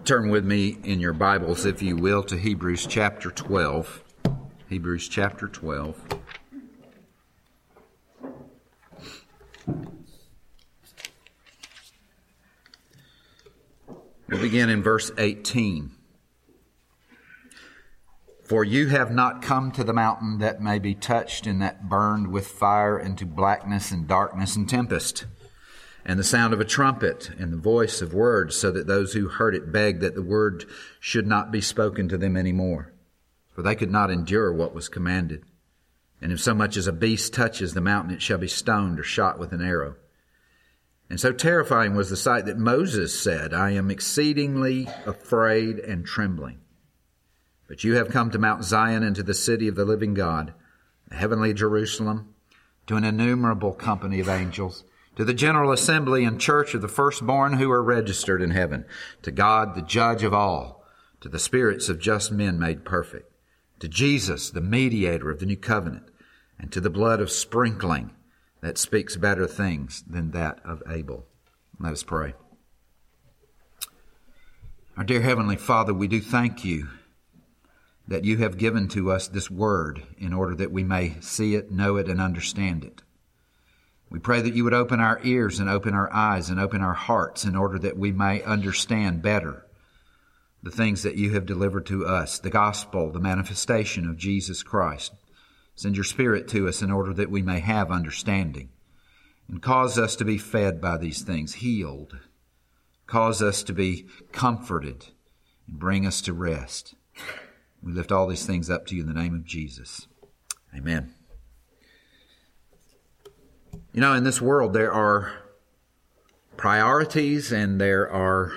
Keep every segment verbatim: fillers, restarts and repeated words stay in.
Turn with me in your Bibles, if you will, to Hebrews chapter twelve. Hebrews chapter twelve. We'll begin in verse eighteen. For you have not come to the mountain that may be touched and that burned with fire into blackness and darkness and tempest, and the sound of a trumpet and the voice of words, so that those who heard it begged that the word should not be spoken to them any more. For they could not endure what was commanded. And if so much as a beast touches the mountain, it shall be stoned or shot with an arrow. And so terrifying was the sight that Moses said, I am exceedingly afraid and trembling. But you have come to Mount Zion and to the city of the living God, the heavenly Jerusalem, to an innumerable company of angels, to the general assembly and church of the firstborn who are registered in heaven, to God, the judge of all, to the spirits of just men made perfect, to Jesus, the mediator of the new covenant, and to the blood of sprinkling that speaks better things than that of Abel. Let us pray. Our dear Heavenly Father, we do thank you that you have given to us this word in order that we may see it, know it, and understand it. We pray that you would open our ears and open our eyes and open our hearts in order that we may understand better the things that you have delivered to us, the gospel, the manifestation of Jesus Christ. Send your Spirit to us in order that we may have understanding, and cause us to be fed by these things, healed. Cause us to be comforted and bring us to rest. We lift all these things up to you in the name of Jesus. Amen. You know, in this world there are priorities and there are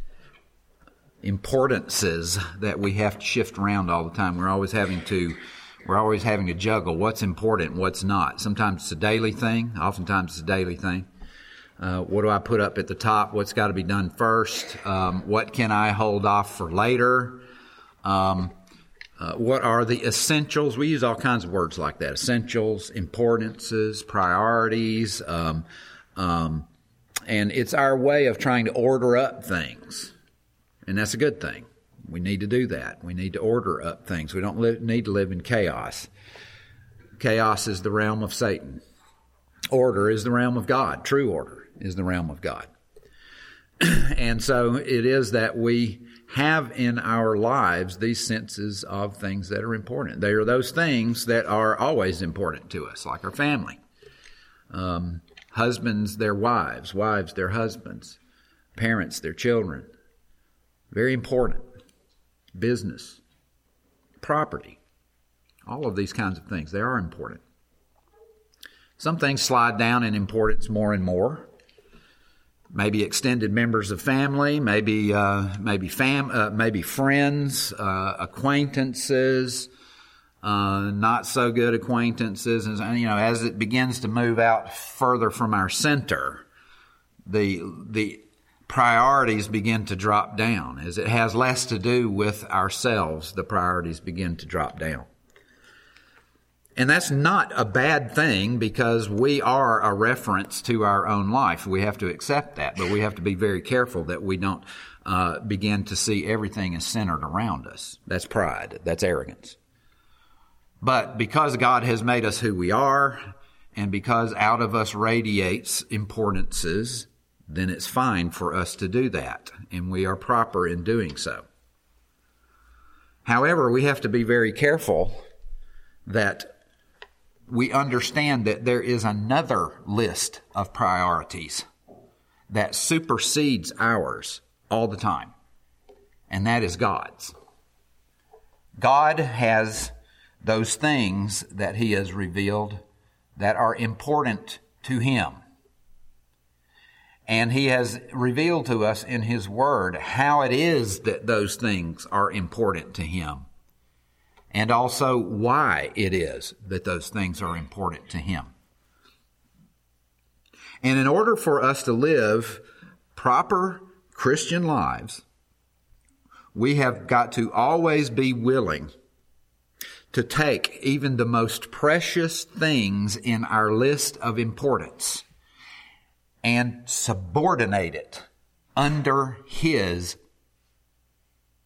importances that we have to shift around all the time. We're always having to, we're always having to juggle what's important and what's not. Sometimes it's a daily thing. Oftentimes it's a daily thing. Uh, what do I put up at the top? What's got to be done first? Um, what can I hold off for later? Um, Uh, what are the essentials? We use all kinds of words like that. Essentials, importances, priorities. Um, um, and it's our way of trying to order up things. And that's a good thing. We need to do that. We need to order up things. We don't li- need to live in chaos. Chaos is the realm of Satan. Order is the realm of God. True order is the realm of God. And so it is that we have in our lives these senses of things that are important. They are those things that are always important to us, like our family. Um, husbands, their wives. Wives, their husbands. Parents, their children. Very important. Business. Property. All of these kinds of things. They are important. Some things slide down in importance more and more. Maybe extended members of family, maybe uh, maybe fam, uh, maybe friends, uh, acquaintances, uh, not so good acquaintances, and you know, as it begins to move out further from our center, the the priorities begin to drop down. As it has less to do with ourselves, the priorities begin to drop down. And that's not a bad thing, because we are a reference to our own life. We have to accept that, but we have to be very careful that we don't uh, begin to see everything as centered around us. That's pride. That's arrogance. But because God has made us who we are, and because out of us radiates importances, then it's fine for us to do that, and we are proper in doing so. However, we have to be very careful that we understand that there is another list of priorities that supersedes ours all the time, and that is God's. God has those things that He has revealed that are important to Him. And He has revealed to us in His Word how it is that those things are important to Him, and also why it is that those things are important to Him. And in order for us to live proper Christian lives, we have got to always be willing to take even the most precious things in our list of importance and subordinate it under His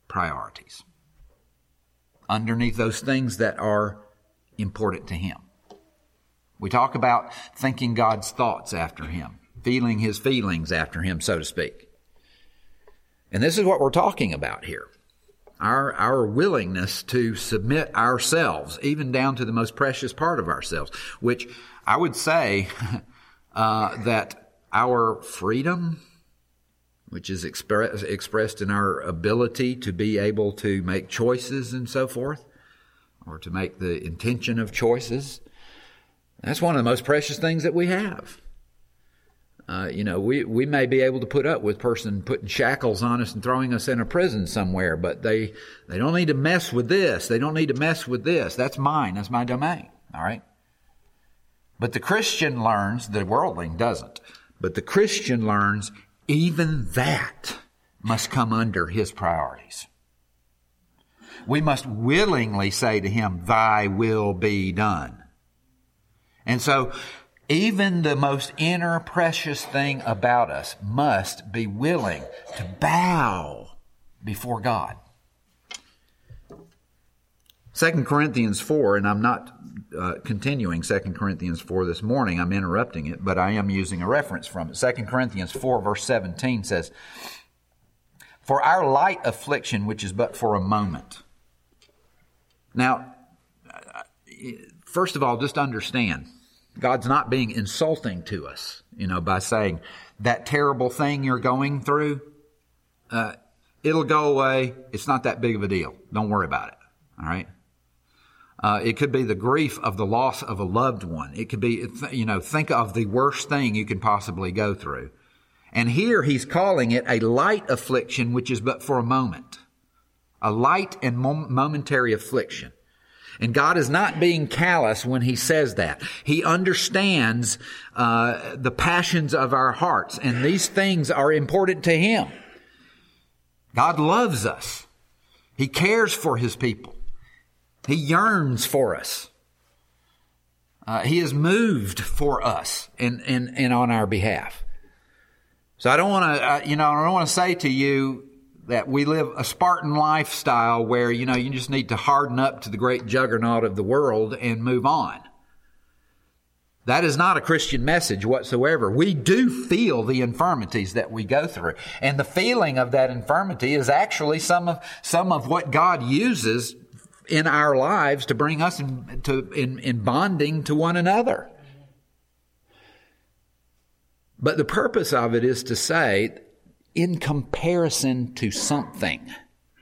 priorities. Underneath those things that are important to Him. We talk about thinking God's thoughts after Him, feeling His feelings after Him, so to speak. And this is what we're talking about here. Our, our willingness to submit ourselves, even down to the most precious part of ourselves, which I would say uh, that our freedom, which is express, expressed in our ability to be able to make choices and so forth, or to make the intention of choices, that's one of the most precious things that we have. Uh, you know, we, we may be able to put up with a person putting shackles on us and throwing us in a prison somewhere, but they, they don't need to mess with this. They don't need to mess with this. That's mine. That's my domain. All right? But the Christian learns, the worldling doesn't, but the Christian learns even that must come under his priorities. We must willingly say to Him, Thy will be done. And so, even the most inner precious thing about us must be willing to bow before God. Second Corinthians four, and I'm not uh, continuing Second Corinthians four this morning, I'm interrupting it, but I am using a reference from it. Second Corinthians four verse seventeen says, For our light affliction, which is but for a moment. Now, first of all, just understand, God's not being insulting to us, you know, by saying that terrible thing you're going through, uh, it'll go away. It's not that big of a deal. Don't worry about it. All right. Uh, it could be the grief of the loss of a loved one. It could be, you know, think of the worst thing you can possibly go through. And here he's calling it a light affliction, which is but for a moment. A light and mom- momentary affliction. And God is not being callous when He says that. He understands uh, the passions of our hearts, and these things are important to Him. God loves us. He cares for His people. He yearns for us. Uh, he is moved for us and, and, and on our behalf. So I don't want to, uh, you know, I don't want to say to you that we live a Spartan lifestyle where, you know, you just need to harden up to the great juggernaut of the world and move on. That is not a Christian message whatsoever. We do feel the infirmities that we go through. And the feeling of that infirmity is actually some of, some of what God uses in our lives to bring us in, to, in, in bonding to one another. But the purpose of it is to say, in comparison to something,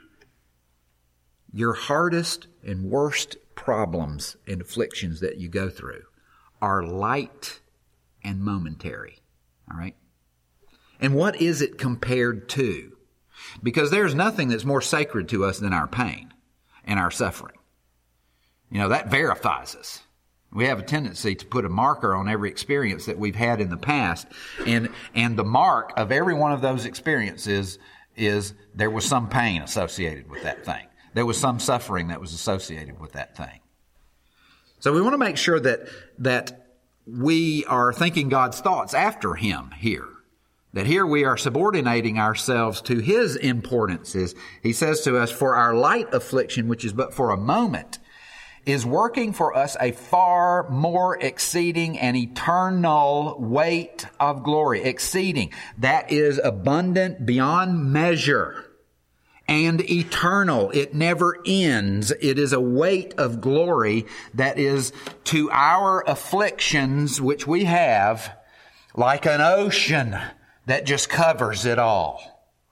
your hardest and worst problems and afflictions that you go through are light and momentary. All right? And what is it compared to? Because there's nothing that's more sacred to us than our pain and our suffering. You know, that verifies us. We have a tendency to put a marker on every experience that we've had in the past. And, and the mark of every one of those experiences is there was some pain associated with that thing. There was some suffering that was associated with that thing. So we want to make sure that, that we are thinking God's thoughts after Him here. That here we are subordinating ourselves to His importances. He says to us, for our light affliction, which is but for a moment, is working for us a far more exceeding and eternal weight of glory. Exceeding. That is abundant beyond measure and eternal. It never ends. It is a weight of glory that is to our afflictions, which we have, like an ocean that just covers it all.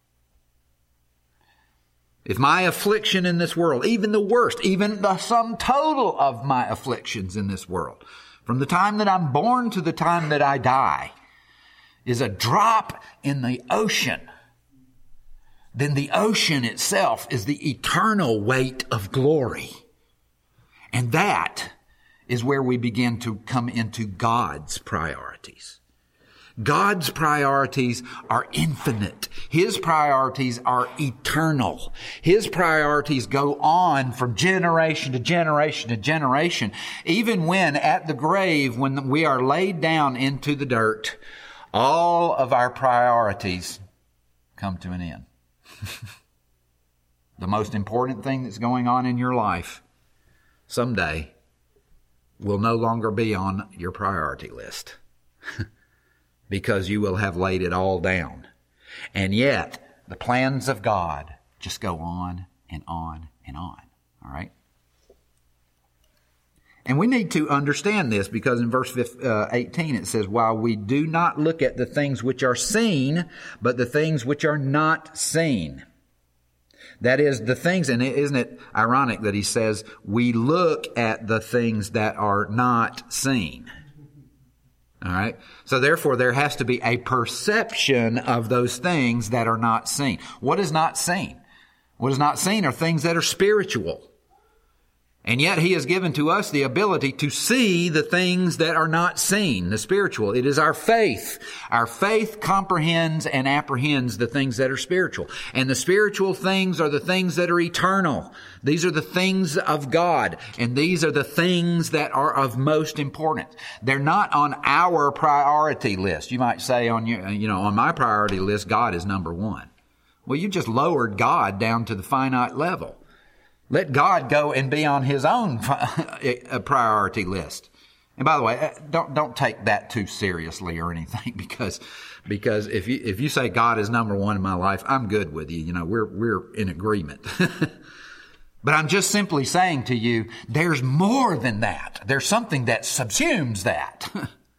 If my affliction in this world, even the worst, even the sum total of my afflictions in this world, from the time that I'm born to the time that I die, is a drop in the ocean, then the ocean itself is the eternal weight of glory. And that is where we begin to come into God's priorities. God's priorities are infinite. His priorities are eternal. His priorities go on from generation to generation to generation. Even when at the grave, when we are laid down into the dirt, all of our priorities come to an end. the most important thing that's going on in your life, someday will no longer be on your priority list because you will have laid it all down. And yet, the plans of God just go on and on and on. All right? And we need to understand this because in verse eighteen it says, while we do not look at the things which are seen, but the things which are not seen. That is, the things, and isn't it ironic that he says, we look at the things that are not seen. All right? So therefore, there has to be a perception of those things that are not seen. What is not seen? What is not seen are things that are spiritual. And yet he has given to us the ability to see the things that are not seen, the spiritual. It is our faith. Our faith comprehends and apprehends the things that are spiritual. And the spiritual things are the things that are eternal. These are the things of God. And these are the things that are of most importance. They're not on our priority list. You might say on your, you know, on my priority list, God is number one. Well, you just lowered God down to the finite level. Let God go and be on His own priority list. And by the way, don't don't take that too seriously or anything, because because if you if you say God is number one in my life, I'm good with you. You know, we're we're in agreement. But I'm just simply saying to you, there's more than that. There's something that subsumes that,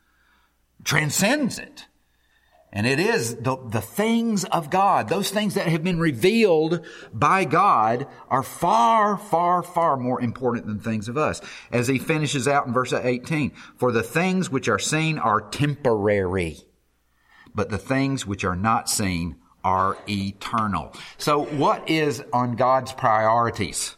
transcends it. And it is the, the things of God. Those things that have been revealed by God are far, far, far more important than things of us. As he finishes out in verse eighteen, for the things which are seen are temporary, but the things which are not seen are eternal. So what is on God's priorities?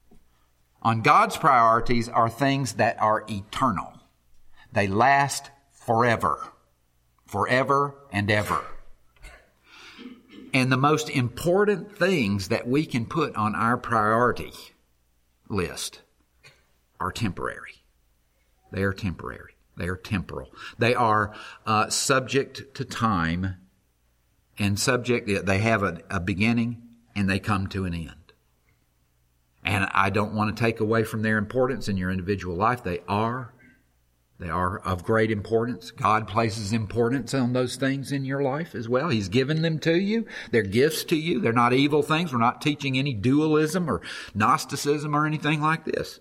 On God's priorities are things that are eternal. They last forever. Forever and ever. And the most important things that we can put on our priority list are temporary. They are temporary. They are temporal. They are uh, subject to time and subject, they have a, a beginning and they come to an end. And I don't want to take away from their importance in your individual life. They are. They are of great importance. God places importance on those things in your life as well. He's given them to you. They're gifts to you. They're not evil things. We're not teaching any dualism or Gnosticism or anything like this.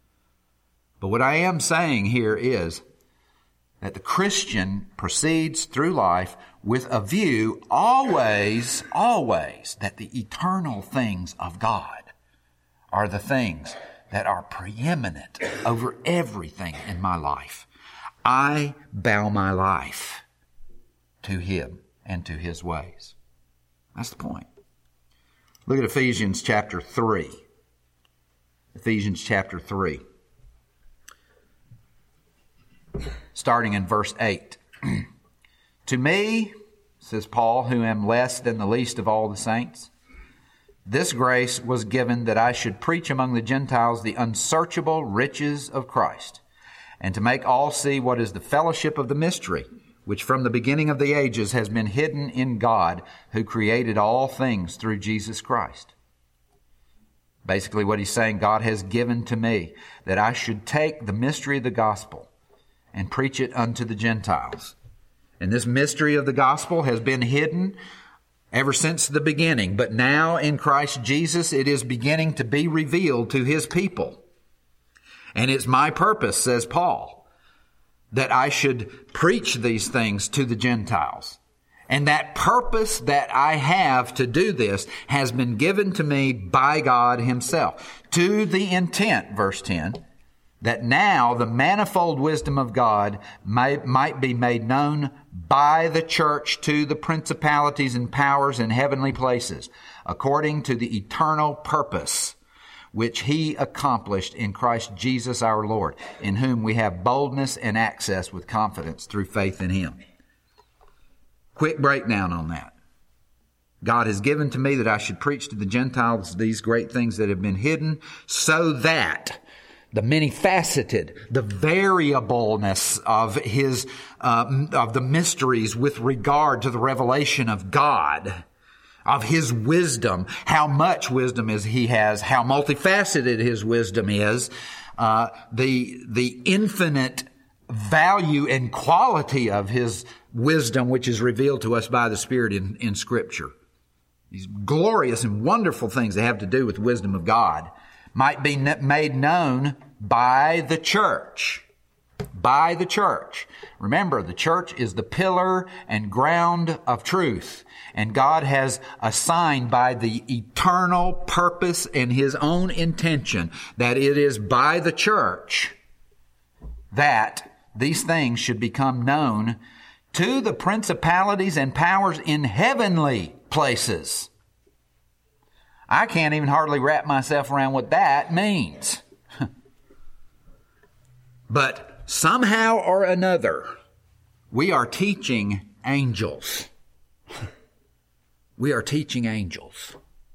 But what I am saying here is that the Christian proceeds through life with a view always, always that the eternal things of God are the things that are preeminent over everything in my life. I bow my life to Him and to His ways. That's the point. Look at Ephesians chapter three. Ephesians chapter three. Starting in verse eight. To me, says Paul, who am less than the least of all the saints, this grace was given that I should preach among the Gentiles the unsearchable riches of Christ, and to make all see what is the fellowship of the mystery, which from the beginning of the ages has been hidden in God, who created all things through Jesus Christ. Basically what he's saying, God has given to me that I should take the mystery of the gospel and preach it unto the Gentiles. And this mystery of the gospel has been hidden ever since the beginning, but now in Christ Jesus it is beginning to be revealed to His people. And it's my purpose, says Paul, that I should preach these things to the Gentiles. And that purpose that I have to do this has been given to me by God Himself, to the intent, verse ten, that now the manifold wisdom of God may, might be made known by the church to the principalities and powers in heavenly places, according to the eternal purpose which He accomplished in Christ Jesus our Lord, in whom we have boldness and access with confidence through faith in Him. Quick breakdown on that. God has given to me that I should preach to the Gentiles these great things that have been hidden, so that the many-faceted, the variableness of His, uh, of the mysteries with regard to the revelation of God of His wisdom, how much wisdom is He has, how multifaceted His wisdom is, uh, the, the infinite value and quality of His wisdom, which is revealed to us by the Spirit in, in Scripture. These glorious and wonderful things that have to do with the wisdom of God might be made known by the church. By the church. Remember, the church is the pillar and ground of truth. And God has assigned by the eternal purpose and His own intention that it is by the church that these things should become known to the principalities and powers in heavenly places. I can't even hardly wrap myself around what that means. But somehow or another, we are teaching angels. We are teaching angels.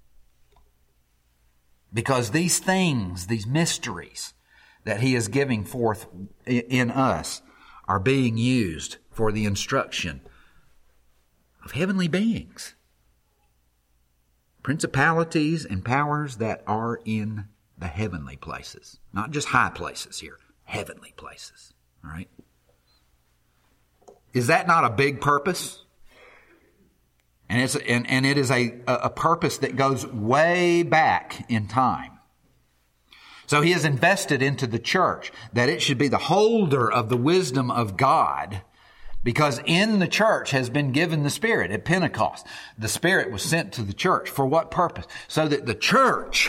Because these things, these mysteries that He is giving forth in us are being used for the instruction of heavenly beings. Principalities and powers that are in the heavenly places. Not just high places here. Heavenly places. All right? Is that not a big purpose? And it's and, and it is a, a purpose that goes way back in time. So He has invested into the church that it should be the holder of the wisdom of God, because in the church has been given the Spirit at Pentecost. The Spirit was sent to the church. For what purpose? So that the church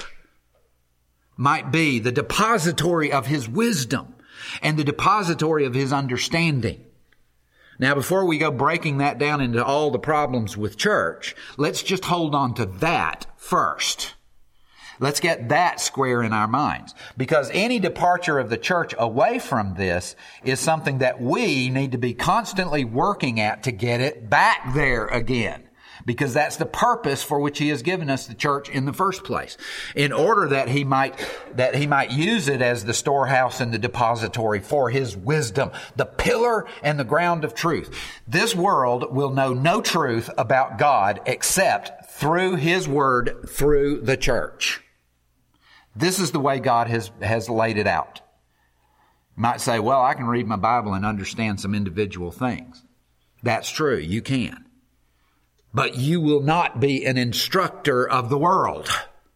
might be the depository of His wisdom and the depository of His understanding. Now, before we go breaking that down into all the problems with church, let's just hold on to that first. Let's get that square in our minds. Because any departure of the church away from this is something that we need to be constantly working at to get it back there again. Because that's the purpose for which He has given us the church in the first place. In order that He might, that He might use it as the storehouse and the depository for His wisdom, the pillar and the ground of truth. This world will know no truth about God except through His Word, through the church. This is the way God has, has laid it out. You might say, well, I can read my Bible and understand some individual things. That's true, you can. But you will not be an instructor of the world.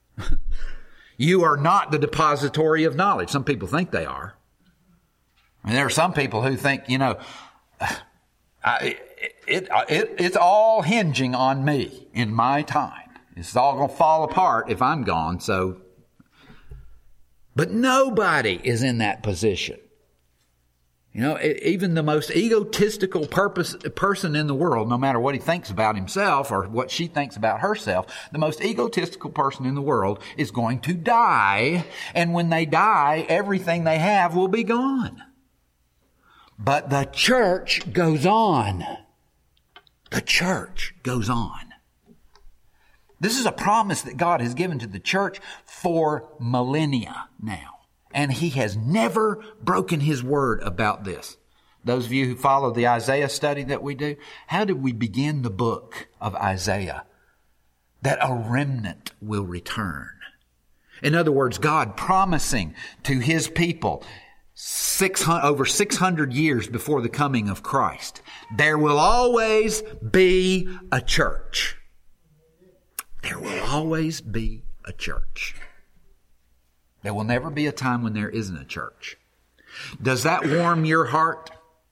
You are not the depository of knowledge. Some people think they are. And there are some people who think, you know, I, it, it, it's all hinging on me in my time. It's all going to fall apart if I'm gone, so. But nobody is in that position. You know, even the most egotistical purpose, person in the world, no matter what he thinks about himself or what she thinks about herself, the most egotistical person in the world is going to die. And when they die, everything they have will be gone. But the church goes on. The church goes on. This is a promise that God has given to the church for millennia now. And He has never broken His word about this. Those of you who follow the Isaiah study that we do, how did we begin the book of Isaiah? That a remnant will return. In other words, God promising to His people six, over six hundred years before the coming of Christ, there will always be a church. There will always be a church. There will never be a time when there isn't a church. Does that warm your heart?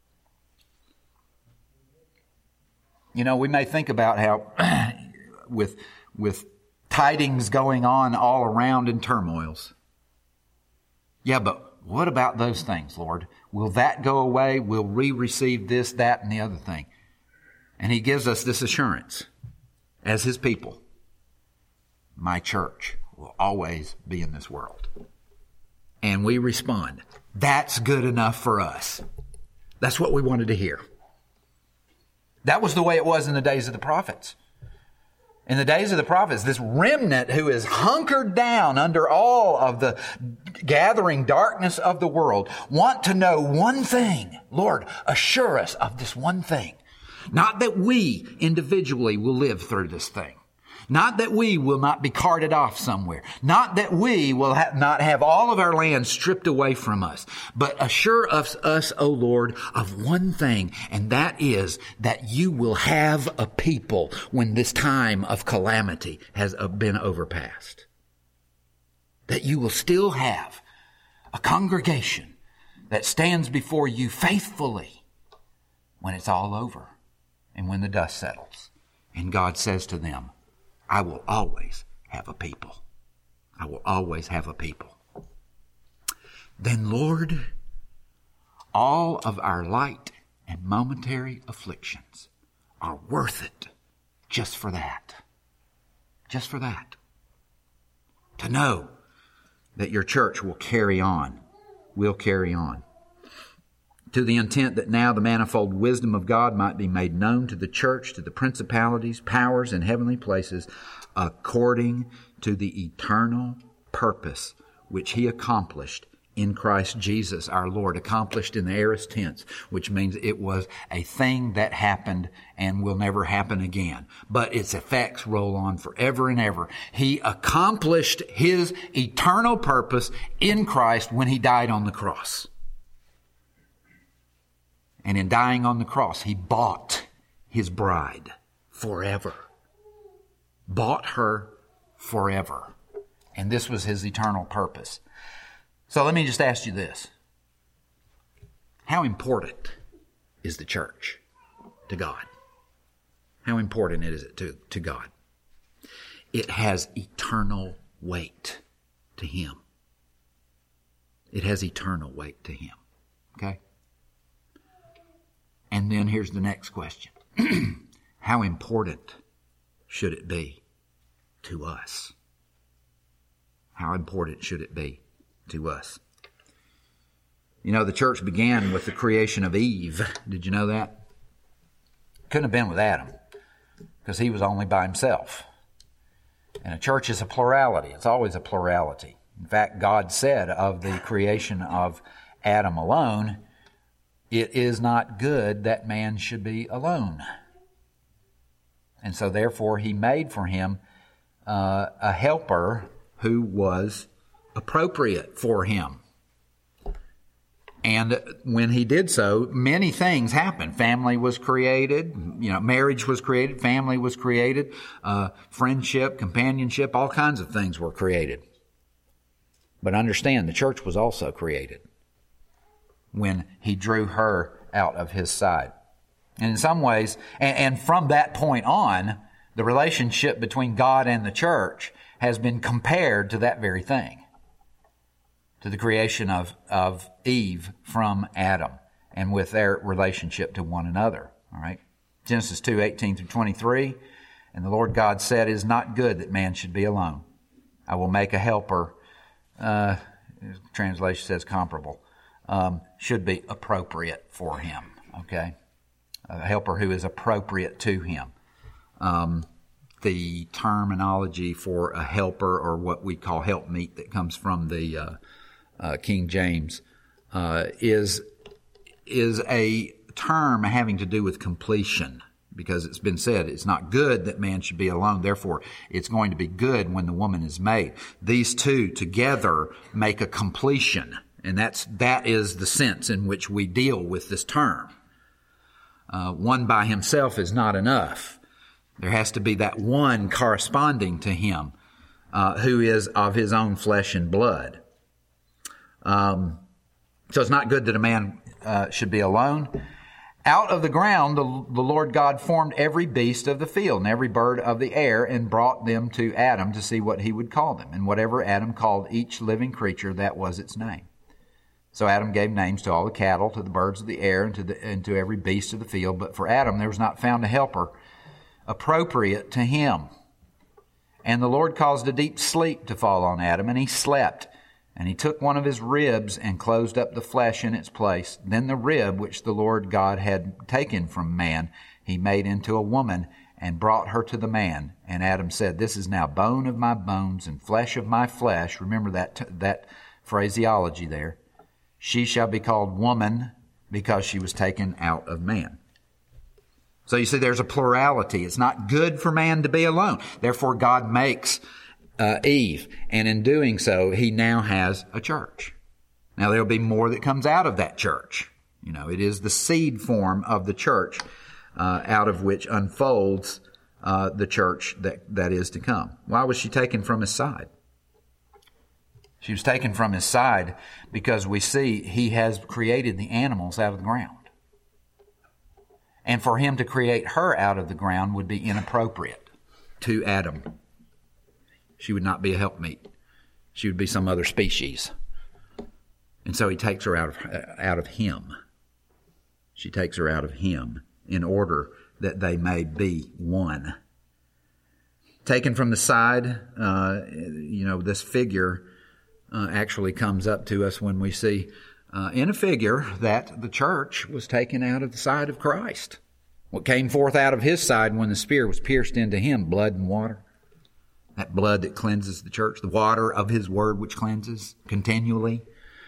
You know, we may think about how with, with tidings going on all around in turmoils. Yeah, but what about those things, Lord? Will that go away? Will we receive this, that, and the other thing? And He gives us this assurance as His people. My church will always be in this world. And we respond, that's good enough for us. That's what we wanted to hear. That was the way it was in the days of the prophets. In the days of the prophets, this remnant who is hunkered down under all of the gathering darkness of the world want to know one thing. Lord, assure us of this one thing. Not that we individually will live through this thing. Not that we will not be carted off somewhere. Not that we will ha- not have all of our land stripped away from us. But assure us, us, O Lord, of one thing, and that is that you will have a people when this time of calamity has been overpassed. That you will still have a congregation that stands before you faithfully when it's all over and when the dust settles. And God says to them, I will always have a people. I will always have a people. Then, Lord, all of our light and momentary afflictions are worth it just for that. Just for that. To know that your church will carry on, will carry on. To the intent that now the manifold wisdom of God might be made known to the church, to the principalities, powers, and heavenly places, according to the eternal purpose which He accomplished in Christ Jesus our Lord. Accomplished in the aorist tense, which means it was a thing that happened and will never happen again. But its effects roll on forever and ever. He accomplished His eternal purpose in Christ when He died on the cross. And in dying on the cross, He bought His bride forever. Bought her forever. And this was His eternal purpose. So let me just ask you this. How important is the church to God? How important is it to, to God? It has eternal weight to Him. It has eternal weight to Him. Okay? And then here's the next question. How important should it be to us? How important should it be to us? You know, the church began with the creation of Eve. Did you know that? Couldn't have been with Adam, because he was only by himself. And a church is a plurality. It's always a plurality. In fact, God said of the creation of Adam alone, it is not good that man should be alone. And so therefore He made for him uh, a helper who was appropriate for him. And when He did so, many things happened. Family was created, you know, marriage was created, family was created, uh, friendship, companionship, all kinds of things were created. But understand, the church was also created when He drew her out of His side. And in some ways, and, and from that point on, the relationship between God and the church has been compared to that very thing. To the creation of, of Eve from Adam, and with their relationship to one another. All right? Genesis two, eighteen through twenty-three. And the Lord God said, it is not good that man should be alone. I will make a helper, uh, translation says comparable, um, should be appropriate for him. Okay? A helper who is appropriate to him. Um, the terminology for a helper, or what we call helpmeet, that comes from the uh, uh, King James, uh, is is a term having to do with completion, because it's been said it's not good that man should be alone. Therefore, it's going to be good when the woman is made. These two together make a completion, and that's that is the sense in which we deal with this term. Uh, one by himself is not enough. There has to be that one corresponding to him, uh, who is of his own flesh and blood. Um, so it's not good that a man uh, should be alone. Out of the ground, the, the Lord God formed every beast of the field and every bird of the air, and brought them to Adam to see what he would call them. And whatever Adam called each living creature, that was its name. So Adam gave names to all the cattle, to the birds of the air, and to, the, and to every beast of the field. But for Adam there was not found a helper appropriate to him. And the Lord caused a deep sleep to fall on Adam, and he slept. And he took one of his ribs and closed up the flesh in its place. Then the rib which the Lord God had taken from man, he made into a woman and brought her to the man. And Adam said, this is now bone of my bones and flesh of my flesh. Remember that, that phraseology there. She shall be called woman, because she was taken out of man. So you see, there's a plurality. It's not good for man to be alone. Therefore, God makes uh, Eve. And in doing so, he now has a church. Now, there'll be more that comes out of that church. You know, it is the seed form of the church uh, out of which unfolds uh, the church that, that is to come. Why was she taken from his side? She was taken from his side because we see he has created the animals out of the ground. And for him to create her out of the ground would be inappropriate to Adam. She would not be a helpmeet. She would be some other species. And so he takes her out of, out of him. She takes her out of him in order that they may be one. Taken from the side, uh, you know, this figure uh, actually comes up to us when we see Uh, in a figure that the church was taken out of the side of Christ. What came forth out of his side when the spear was pierced into him? Blood and water. That blood that cleanses the church. The water of his word which cleanses continually.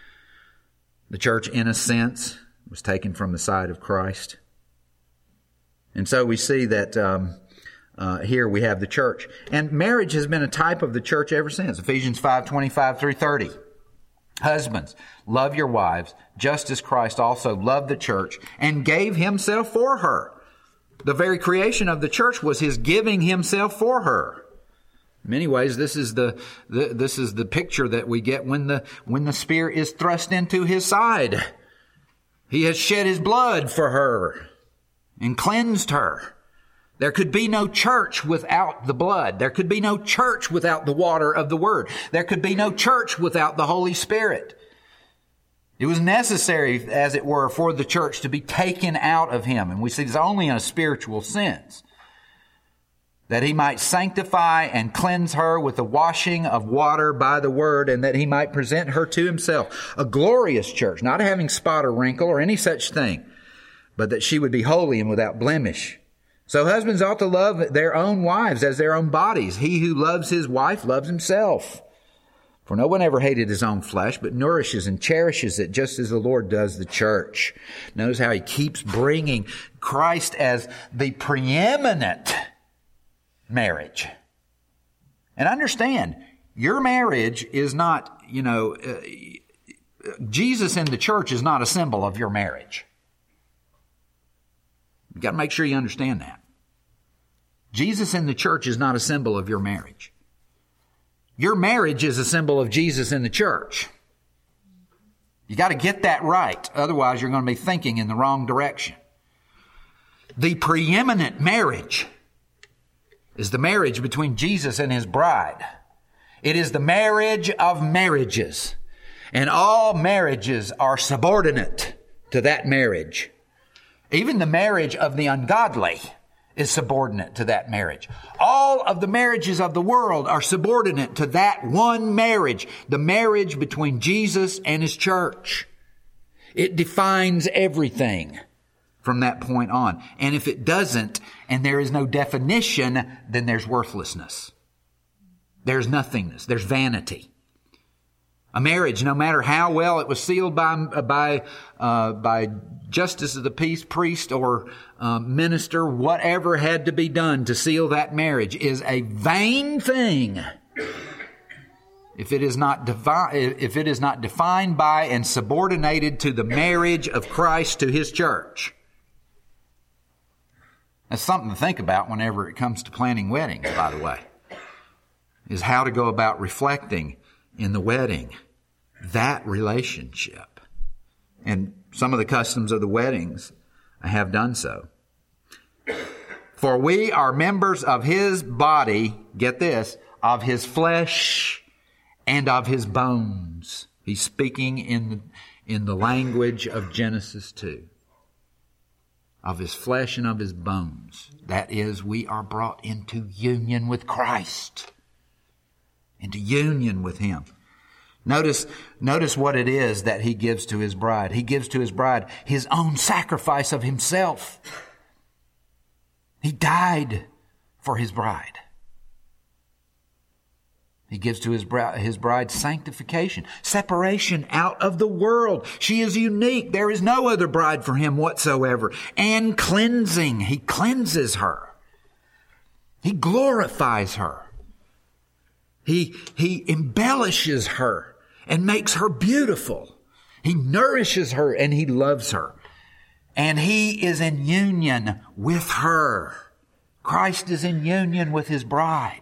The church, in a sense, was taken from the side of Christ. And so we see that um, uh, here we have the church. And marriage has been a type of the church ever since. Ephesians five twenty-five through thirty. Husbands, love your wives, just as Christ also loved the church and gave himself for her. The very creation of the church was his giving himself for her. In many ways, this is the, the this is the picture that we get when the when the spear is thrust into his side. He has shed his blood for her and cleansed her. There could be no church without the blood. There could be no church without the water of the Word. There could be no church without the Holy Spirit. It was necessary, as it were, for the church to be taken out of him. And we see this only in a spiritual sense. That he might sanctify and cleanse her with the washing of water by the Word, and that he might present her to himself. A glorious church, not having spot or wrinkle or any such thing, but that she would be holy and without blemish. So husbands ought to love their own wives as their own bodies. He who loves his wife loves himself. For no one ever hated his own flesh, but nourishes and cherishes it just as the Lord does the church. Notice how he keeps bringing Christ as the preeminent marriage. And understand, your marriage is not, you know, uh, Jesus in the church is not a symbol of your marriage. You've got to make sure you understand that. Jesus in the church is not a symbol of your marriage. Your marriage is a symbol of Jesus in the church. You got to get that right. Otherwise, you're going to be thinking in the wrong direction. The preeminent marriage is the marriage between Jesus and his bride. It is the marriage of marriages. And all marriages are subordinate to that marriage. Even the marriage of the ungodly is subordinate to that marriage. All of the marriages of the world are subordinate to that one marriage, the marriage between Jesus and his church. It defines everything from that point on. And if it doesn't, and there is no definition, then there's worthlessness. There's nothingness. There's vanity. A marriage, no matter how well it was sealed by by uh, by justice of the peace, priest or uh, minister, whatever had to be done to seal that marriage, is a vain thing if it is not devi- if it is not defined by and subordinated to the marriage of Christ to his church. That's something to think about whenever it comes to planning weddings, by the way, is how to go about reflecting in the wedding that relationship. And some of the customs of the weddings have done so. For we are members of his body, get this, of his flesh and of his bones. He's speaking in the, in the language of Genesis two. Of his flesh and of his bones. That is, we are brought into union with Christ. Into union with him. Notice, notice what it is that he gives to his bride. He gives to his bride his own sacrifice of himself. He died for his bride. He gives to his bride, his bride sanctification, separation out of the world. She is unique. There is no other bride for him whatsoever. And cleansing. He cleanses her. He glorifies her. He, he embellishes her and makes her beautiful. He nourishes her and he loves her. And he is in union with her. Christ is in union with his bride.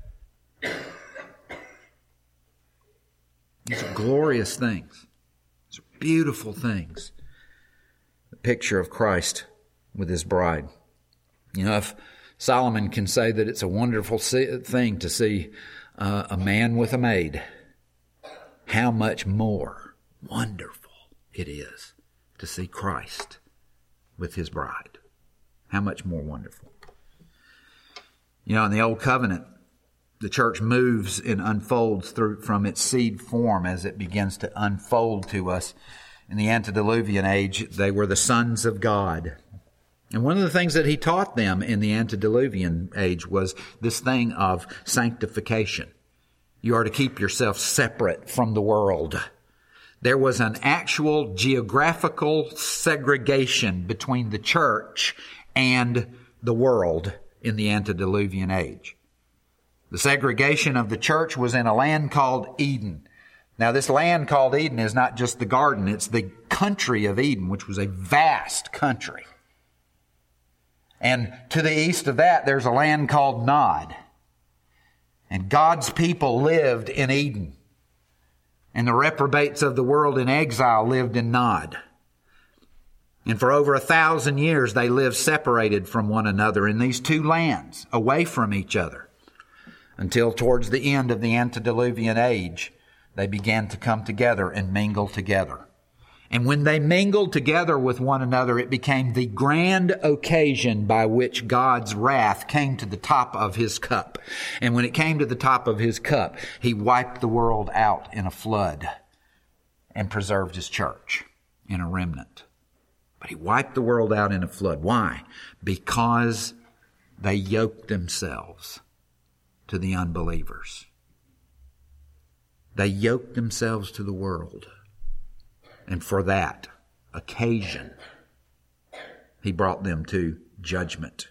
These are glorious things. These are beautiful things. The picture of Christ with his bride. You know, if Solomon can say that it's a wonderful thing to see uh, a man with a maid, how much more wonderful it is to see Christ with his bride. How much more wonderful. You know, in the Old Covenant, the church moves and unfolds through from its seed form as it begins to unfold to us. In the antediluvian age, they were the sons of God. And one of the things that he taught them in the antediluvian age was this thing of sanctification. You are to keep yourself separate from the world. There was an actual geographical segregation between the church and the world in the antediluvian age. The segregation of the church was in a land called Eden. Now, this land called Eden is not just the garden, it's the country of Eden, which was a vast country. And to the east of that, there's a land called Nod. And God's people lived in Eden. And the reprobates of the world in exile lived in Nod. And for over a thousand years, they lived separated from one another in these two lands, away from each other. Until towards the end of the antediluvian age, they began to come together and mingle together. And when they mingled together with one another, it became the grand occasion by which God's wrath came to the top of his cup. And when it came to the top of his cup, he wiped the world out in a flood and preserved his church in a remnant. But he wiped the world out in a flood. Why? Because they yoked themselves to the unbelievers. They yoked themselves to the world. And for that occasion, he brought them to judgment.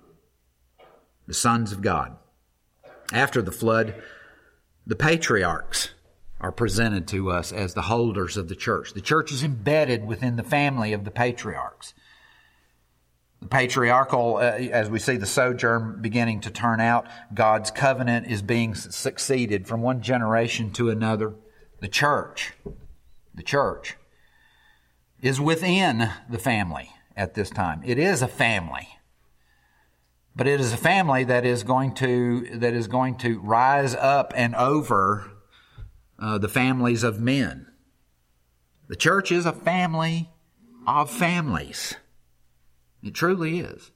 The sons of God. After the flood, the patriarchs are presented to us as the holders of the church. The church is embedded within the family of the patriarchs. The patriarchal, uh, as we see the sojourn beginning to turn out, God's covenant is being succeeded from one generation to another. The church, the church is within the family at this time. It is a family. But it is a family that is going to, that is going to rise up and over uh, the families of men. The church is a family of families. It truly is.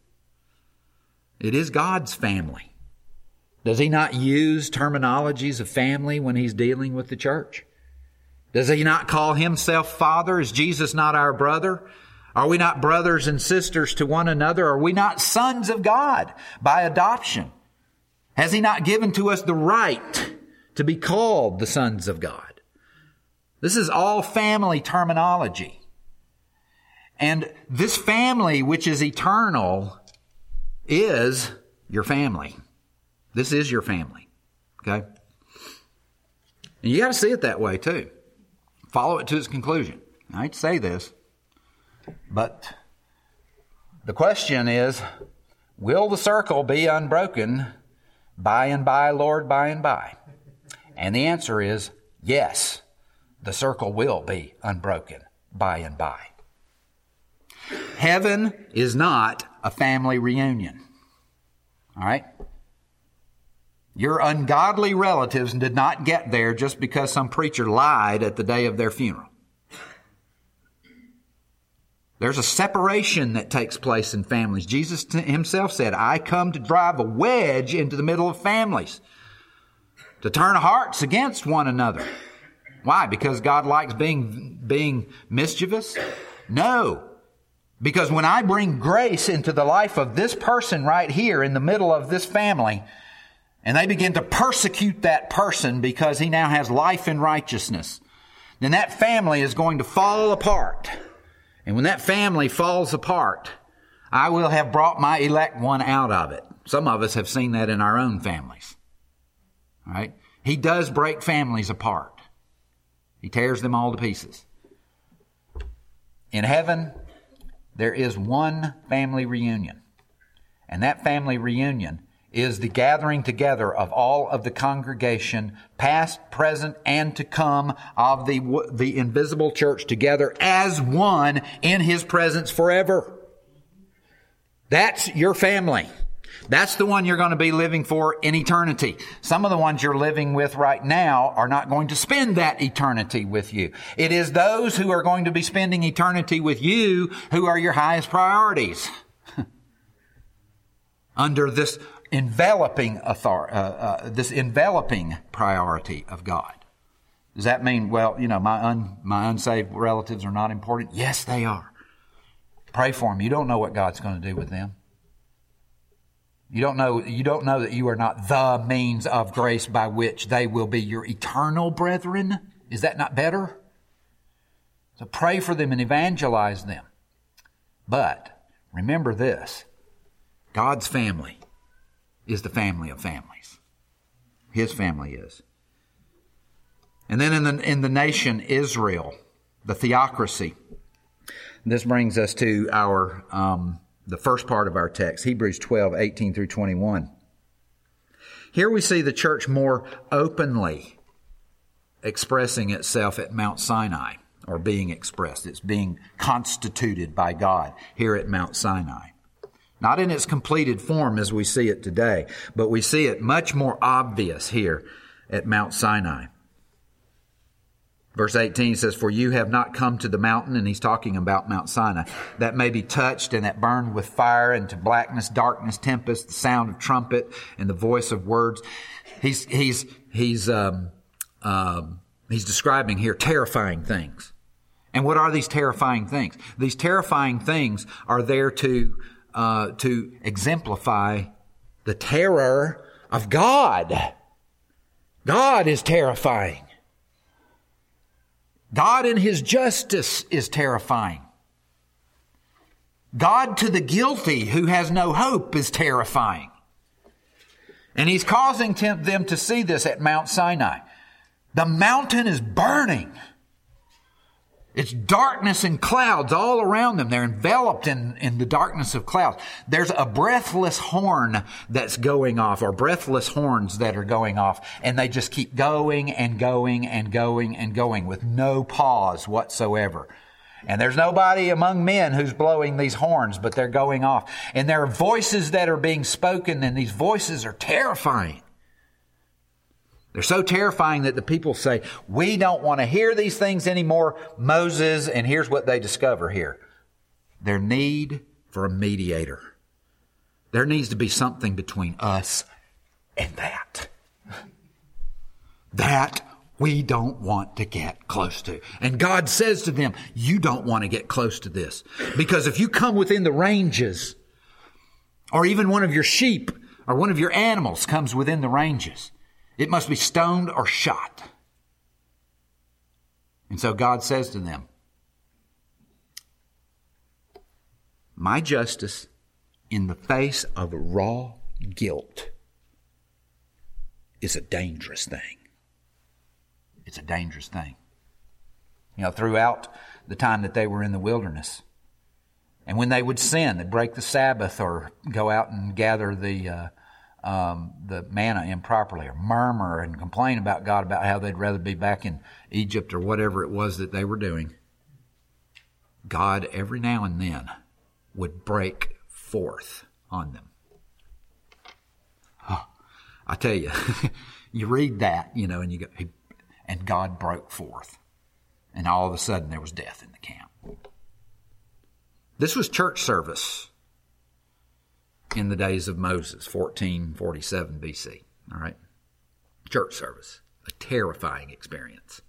It is God's family. Does he not use terminologies of family when he's dealing with the church? Does he not call himself Father? Is Jesus not our brother? Are we not brothers and sisters to one another? Are we not sons of God by adoption? Has he not given to us the right to be called the sons of God? This is all family terminology. And this family, which is eternal, is your family. This is your family. Okay? And you got to see it that way too. Follow it to its conclusion. I hate to say this, but the question is, will the circle be unbroken by and by, Lord, by and by? And the answer is yes, the circle will be unbroken by and by. Heaven is not a family reunion. All right? Your ungodly relatives did not get there just because some preacher lied at the day of their funeral. There's a separation that takes place in families. Jesus himself said, I come to drive a wedge into the middle of families, to turn hearts against one another. Why? Because God likes being, being mischievous? No. Because when I bring grace into the life of this person right here in the middle of this family, and they begin to persecute that person because he now has life in righteousness, then that family is going to fall apart. And when that family falls apart, I will have brought my elect one out of it. Some of us have seen that in our own families. All right? He does break families apart. He tears them all to pieces. In heaven, there is one family reunion. And that family reunion is the gathering together of all of the congregation, past, present, and to come, of the, the invisible church together as one in His presence forever. That's your family. That's the one you're going to be living for in eternity. Some of the ones you're living with right now are not going to spend that eternity with you. It is those who are going to be spending eternity with you who are your highest priorities. Under this enveloping authority, uh, uh, this enveloping priority of God. Does that mean, well, you know, my un, my unsaved relatives are not important? Yes, they are. Pray for them. You don't know what God's going to do with them. You don't know, you don't know that you are not the means of grace by which they will be your eternal brethren. Is that not better? So pray for them and evangelize them. But remember this. God's family is the family of families. His family is. And then in the, in the nation Israel, the theocracy. This brings us to our, um, the first part of our text, Hebrews twelve, eighteen through twenty-one. Here we see the church more openly expressing itself at Mount Sinai, or being expressed. It's being constituted by God here at Mount Sinai. Not in its completed form as we see it today, but we see it much more obvious here at Mount Sinai. Verse eighteen says, "For you have not come to the mountain," and he's talking about Mount Sinai, "that may be touched and that burned with fire and to blackness, darkness, tempest, the sound of trumpet and the voice of words." He's, he's, he's, um, um, he's describing here terrifying things. And what are these terrifying things? These terrifying things are there to Uh, to exemplify the terror of God. God is terrifying. God in His justice is terrifying. God to the guilty who has no hope is terrifying. And He's causing them to see this at Mount Sinai. The mountain is burning. It's darkness and clouds all around them. They're enveloped in, in the darkness of clouds. There's a breathless horn that's going off, or breathless horns that are going off, and they just keep going and going and going and going with no pause whatsoever. And there's nobody among men who's blowing these horns, but they're going off. And there are voices that are being spoken, and these voices are terrifying. They're so terrifying that the people say, "We don't want to hear these things anymore, Moses." And here's what they discover here. Their need for a mediator. There needs to be something between us and that. That we don't want to get close to. And God says to them, you don't want to get close to this. Because if you come within the ranges, or even one of your sheep or one of your animals comes within the ranges, it must be stoned or shot. And so God says to them, my justice in the face of raw guilt is a dangerous thing. It's a dangerous thing. You know, throughout the time that they were in the wilderness, and when they would sin, they'd break the Sabbath or go out and gather the uh, Um, the manna improperly, or murmur and complain about God about how they'd rather be back in Egypt or whatever it was that they were doing, God every now and then would break forth on them. Oh, I tell you, you read that, you know, and you go, and God broke forth. And all of a sudden there was death in the camp. This was church service in the days of Moses, fourteen forty-seven B C. All right? Church service. A terrifying experience.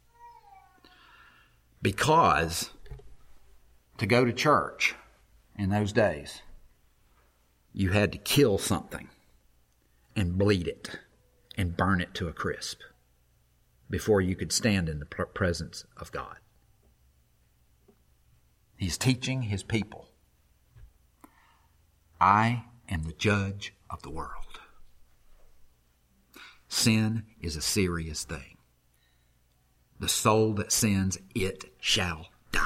Because to go to church in those days, you had to kill something and bleed it and burn it to a crisp before you could stand in the presence of God. He's teaching his people, I am the judge of the world. Sin is a serious thing. The soul that sins, it shall die.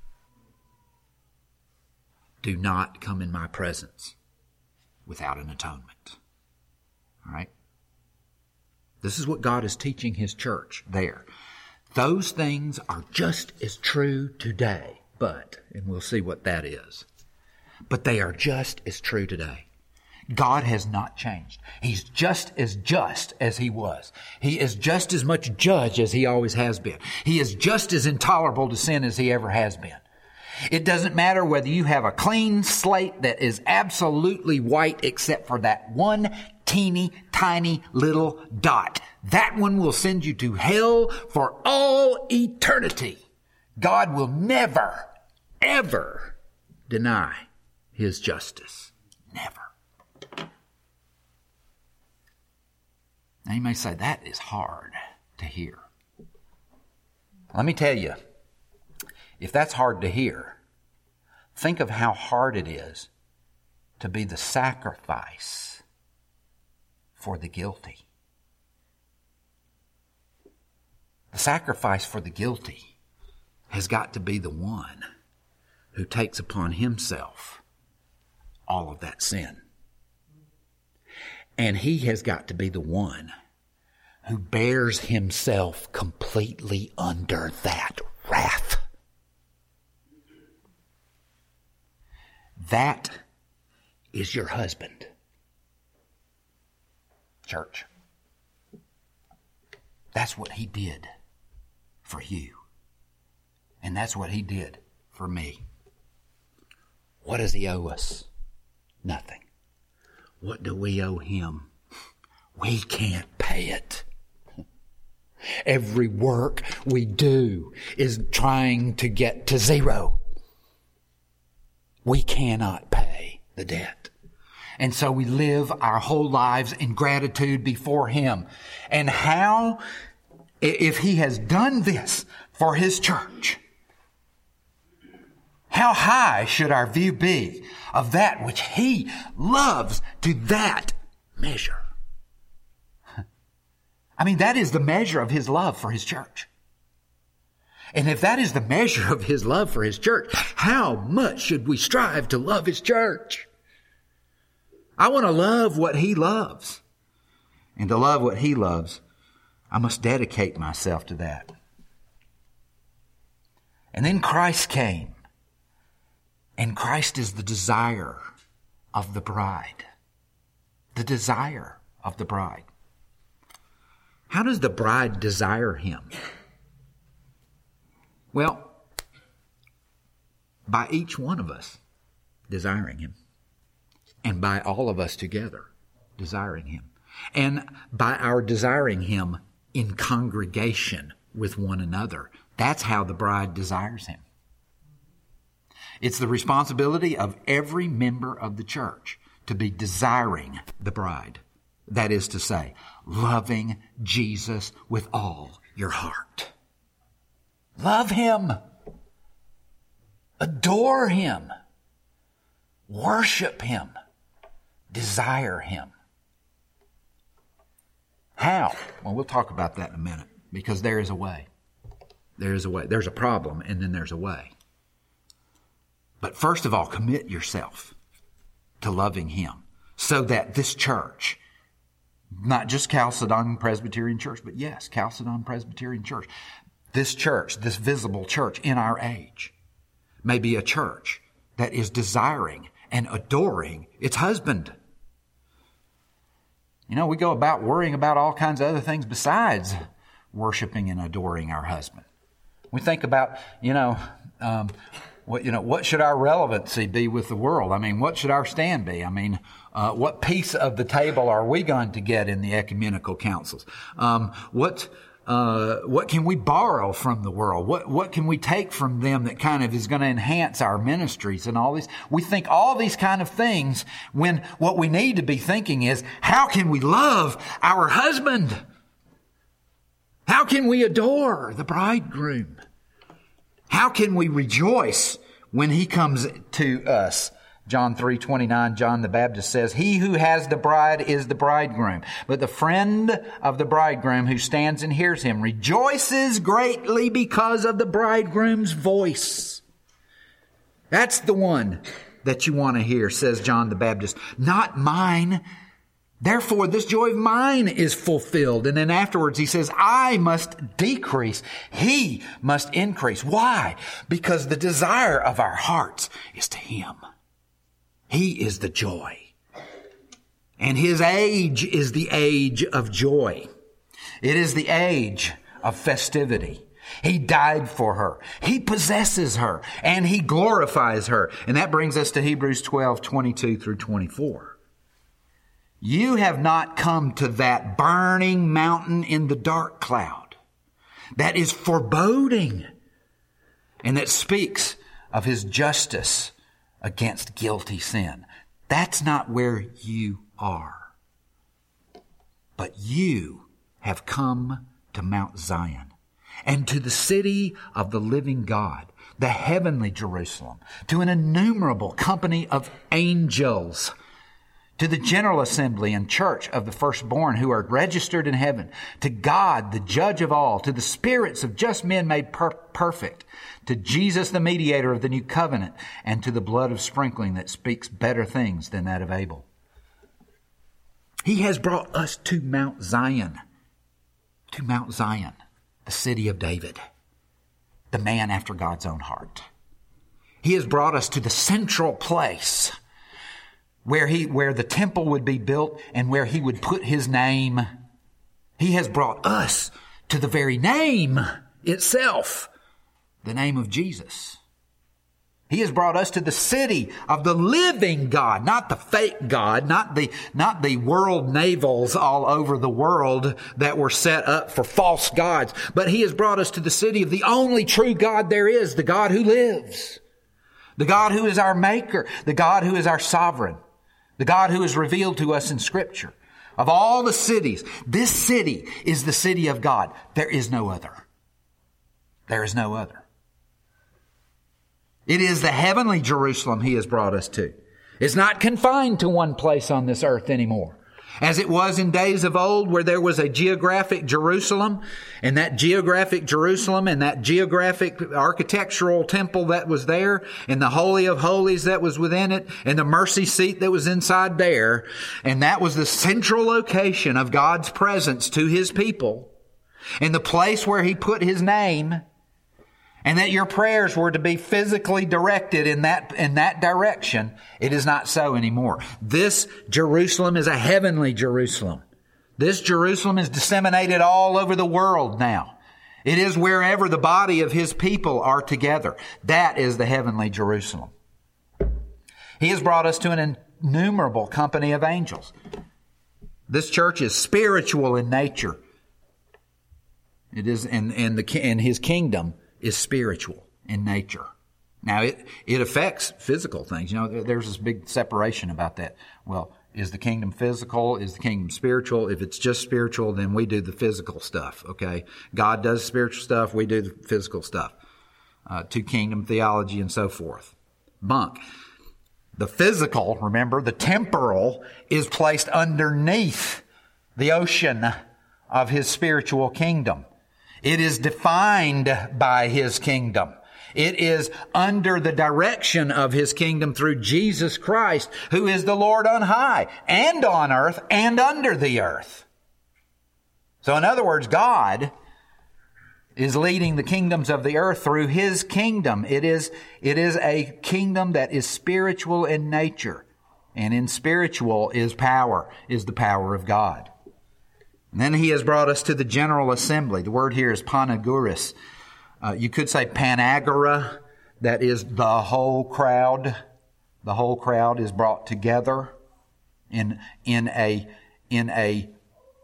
Do not come in my presence without an atonement. All right? This is what God is teaching his church there. Those things are just as true today, but, and we'll see what that is, but they are just as true today. God has not changed. He's just as just as he was. He is just as much judge as he always has been. He is just as intolerable to sin as he ever has been. It doesn't matter whether you have a clean slate that is absolutely white except for that one teeny tiny little dot. That one will send you to hell for all eternity. God will never, ever deny his justice. Never. Now you may say, that is hard to hear. Let me tell you, if that's hard to hear, think of how hard it is to be the sacrifice for the guilty. The sacrifice for the guilty has got to be the one who takes upon himself all of that sin. And he has got to be the one who bears himself completely under that wrath. That is your husband, church. That's what he did for you. And that's what he did for me. What does he owe us? Nothing. What do we owe him? We can't pay it. Every work we do is trying to get to zero. We cannot pay the debt. And so we live our whole lives in gratitude before him. And how, if he has done this for his church, how high should our view be of that which he loves to that measure? I mean, that is the measure of his love for his church. And if that is the measure of his love for his church, how much should we strive to love his church? I want to love what he loves. And to love what he loves, I must dedicate myself to that. And then Christ came. And Christ is the desire of the bride. The desire of the bride. How does the bride desire him? Well, by each one of us desiring him. And by all of us together desiring him. And by our desiring him in congregation with one another. That's how the bride desires him. It's the responsibility of every member of the church to be desiring the bride. That is to say, loving Jesus with all your heart. Love him. Adore him. Worship him. Desire him. How? Well, we'll talk about that in a minute, because there is a way. There is a way. There's a problem, and then there's a way. But first of all, commit yourself to loving him so that this church, not just Chalcedon Presbyterian Church, but yes, Chalcedon Presbyterian Church, this church, this visible church in our age, may be a church that is desiring and adoring its husband. You know, we go about worrying about all kinds of other things besides worshiping and adoring our husband. We think about, you know, um, what you know, what should our relevancy be with the world? I mean, what should our stand be? I mean, uh, what piece of the table are we going to get in the ecumenical councils? Um, what uh, what can we borrow from the world? What, what can we take from them that kind of is going to enhance our ministries and all these? We think all these kind of things when what we need to be thinking is, how can we love our husband? How can we adore the bridegroom? How can we rejoice when he comes to us? John three twenty-nine, John the Baptist says, "He who has the bride is the bridegroom. But the friend of the bridegroom who stands and hears him rejoices greatly because of the bridegroom's voice." That's the one that you want to hear, says John the Baptist. Not mine. Therefore, this joy of mine is fulfilled. And then afterwards he says, I must decrease. He must increase. Why? Because the desire of our hearts is to Him. He is the joy. And His age is the age of joy. It is the age of festivity. He died for her. He possesses her. And He glorifies her. And that brings us to Hebrews twelve, twenty-two through twenty-four. You have not come to that burning mountain in the dark cloud that is foreboding and that speaks of His justice against guilty sin. That's not where you are. But you have come to Mount Zion and to the city of the living God, the heavenly Jerusalem, to an innumerable company of angels, to the general assembly and church of the firstborn who are registered in heaven, to God, the judge of all, to the spirits of just men made per- perfect, to Jesus, the mediator of the new covenant, and to the blood of sprinkling that speaks better things than that of Abel. He has brought us to Mount Zion, to Mount Zion, the city of David, the man after God's own heart. He has brought us to the central place where he, where the temple would be built and where He would put His name. He has brought us to the very name itself, the name of Jesus. He has brought us to the city of the living God, not the fake God, not the, not the world navels all over the world that were set up for false gods, but He has brought us to the city of the only true God there is, the God who lives, the God who is our maker, the God who is our sovereign, the God who is revealed to us in Scripture. Of all the cities, this city is the city of God. There is no other. There is no other. It is the heavenly Jerusalem He has brought us to. It's not confined to one place on this earth anymore. As it was in days of old where there was a geographic Jerusalem, and that geographic Jerusalem and that geographic architectural temple that was there, and the Holy of Holies that was within it, and the mercy seat that was inside there, and that was the central location of God's presence to His people, and the place where He put His name, and that your prayers were to be physically directed in that, in that direction. It is not so anymore. This Jerusalem is a heavenly Jerusalem. This Jerusalem is disseminated all over the world now. It is wherever the body of His people are together. That is the heavenly Jerusalem. He has brought us to an innumerable company of angels. This church is spiritual in nature. It is, and, and the, and His kingdom is spiritual in nature. Now, it, it affects physical things. You know, there's this big separation about that. Well, is the kingdom physical? Is the kingdom spiritual? If it's just spiritual, then we do the physical stuff, okay? God does spiritual stuff, we do the physical stuff. Uh, two kingdom theology and so forth. Bunk. The physical, remember, the temporal is placed underneath the ocean of His spiritual kingdom. It is defined by His kingdom. It is under the direction of His kingdom through Jesus Christ, who is the Lord on high and on earth and under the earth. So in other words, God is leading the kingdoms of the earth through His kingdom. It is, it is a kingdom that is spiritual in nature. And in spiritual is power, is the power of God. And then He has brought us to the general assembly. The word here is panagoris. Uh, you could say panagora. That is the whole crowd. The whole crowd is brought together in, in a, in a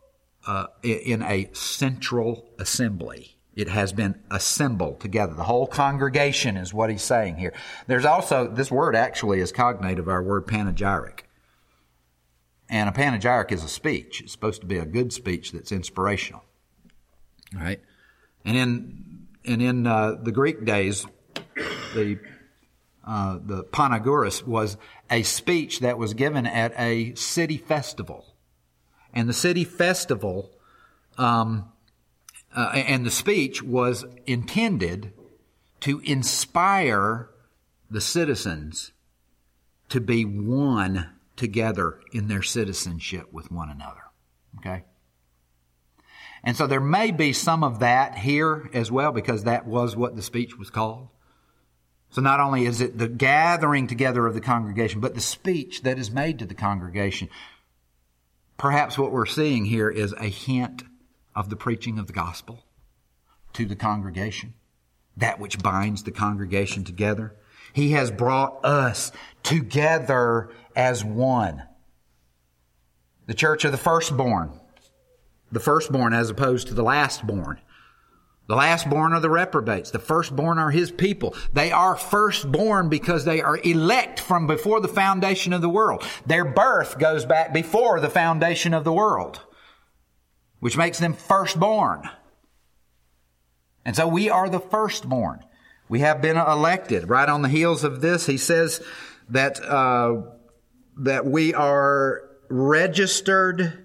uh, in a central assembly. It has been assembled together. The whole congregation is what he's saying here. There's also, this word actually is cognate of our word panegyric. And a panegyric is a speech. It's supposed to be a good speech that's inspirational. All right? And in, and in uh, the Greek days, the, uh, the panegyros was a speech that was given at a city festival. And the city festival, um, Uh, and the speech was intended to inspire the citizens to be one together in their citizenship with one another. Okay? And so there may be some of that here as well, because that was what the speech was called. So not only is it the gathering together of the congregation, but the speech that is made to the congregation. Perhaps what we're seeing here is a hint of the preaching of the gospel to the congregation, that which binds the congregation together. He has brought us together as one. The church of the firstborn, the firstborn as opposed to the lastborn. The lastborn are the reprobates. The firstborn are His people. They are firstborn because they are elect from before the foundation of the world. Their birth goes back before the foundation of the world, which makes them firstborn. And so we are the firstborn. We have been elected. Right on the heels of this, he says that uh, that we are registered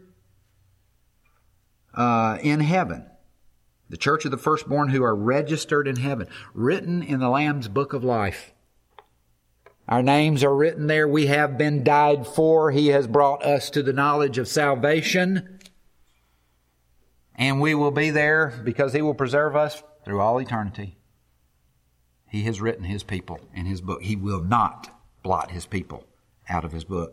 uh, in heaven. The church of the firstborn who are registered in heaven, written in the Lamb's book of life. Our names are written there. We have been died for. He has brought us to the knowledge of salvation. And we will be there because He will preserve us through all eternity. He has written His people in His book. He will not blot His people out of His book.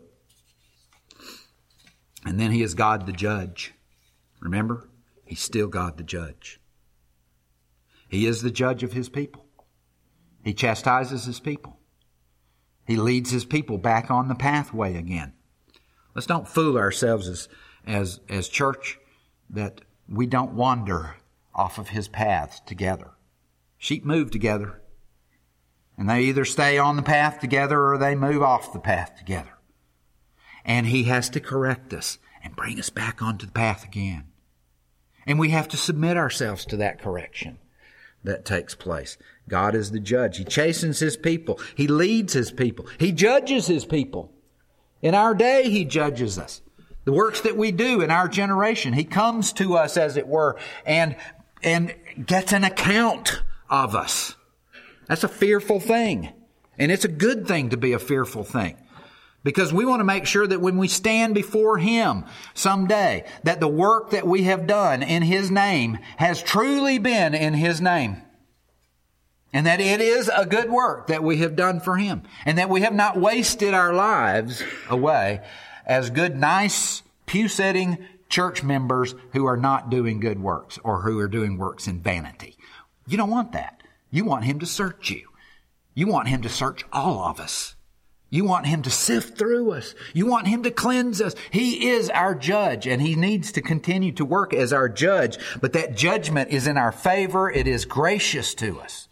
And then He is God the judge. Remember? He's still God the judge. He is the judge of His people. He chastises His people. He leads His people back on the pathway again. Let's don't fool ourselves as, as, as church that we don't wander off of His paths together. Sheep move together. And they either stay on the path together or they move off the path together. And He has to correct us and bring us back onto the path again. And we have to submit ourselves to that correction that takes place. God is the judge. He chastens His people. He leads His people. He judges His people. In our day, He judges us. The works that we do in our generation, He comes to us, as it were, and, and gets an account of us. That's a fearful thing. And it's a good thing to be a fearful thing. Because we want to make sure that when we stand before Him someday, that the work that we have done in His name has truly been in His name. And that it is a good work that we have done for Him. And that we have not wasted our lives away as good, nice, pew-sitting church members who are not doing good works or who are doing works in vanity. You don't want that. You want Him to search you. You want Him to search all of us. You want Him to sift through us. You want Him to cleanse us. He is our judge, and He needs to continue to work as our judge. But that judgment is in our favor. It is gracious to us.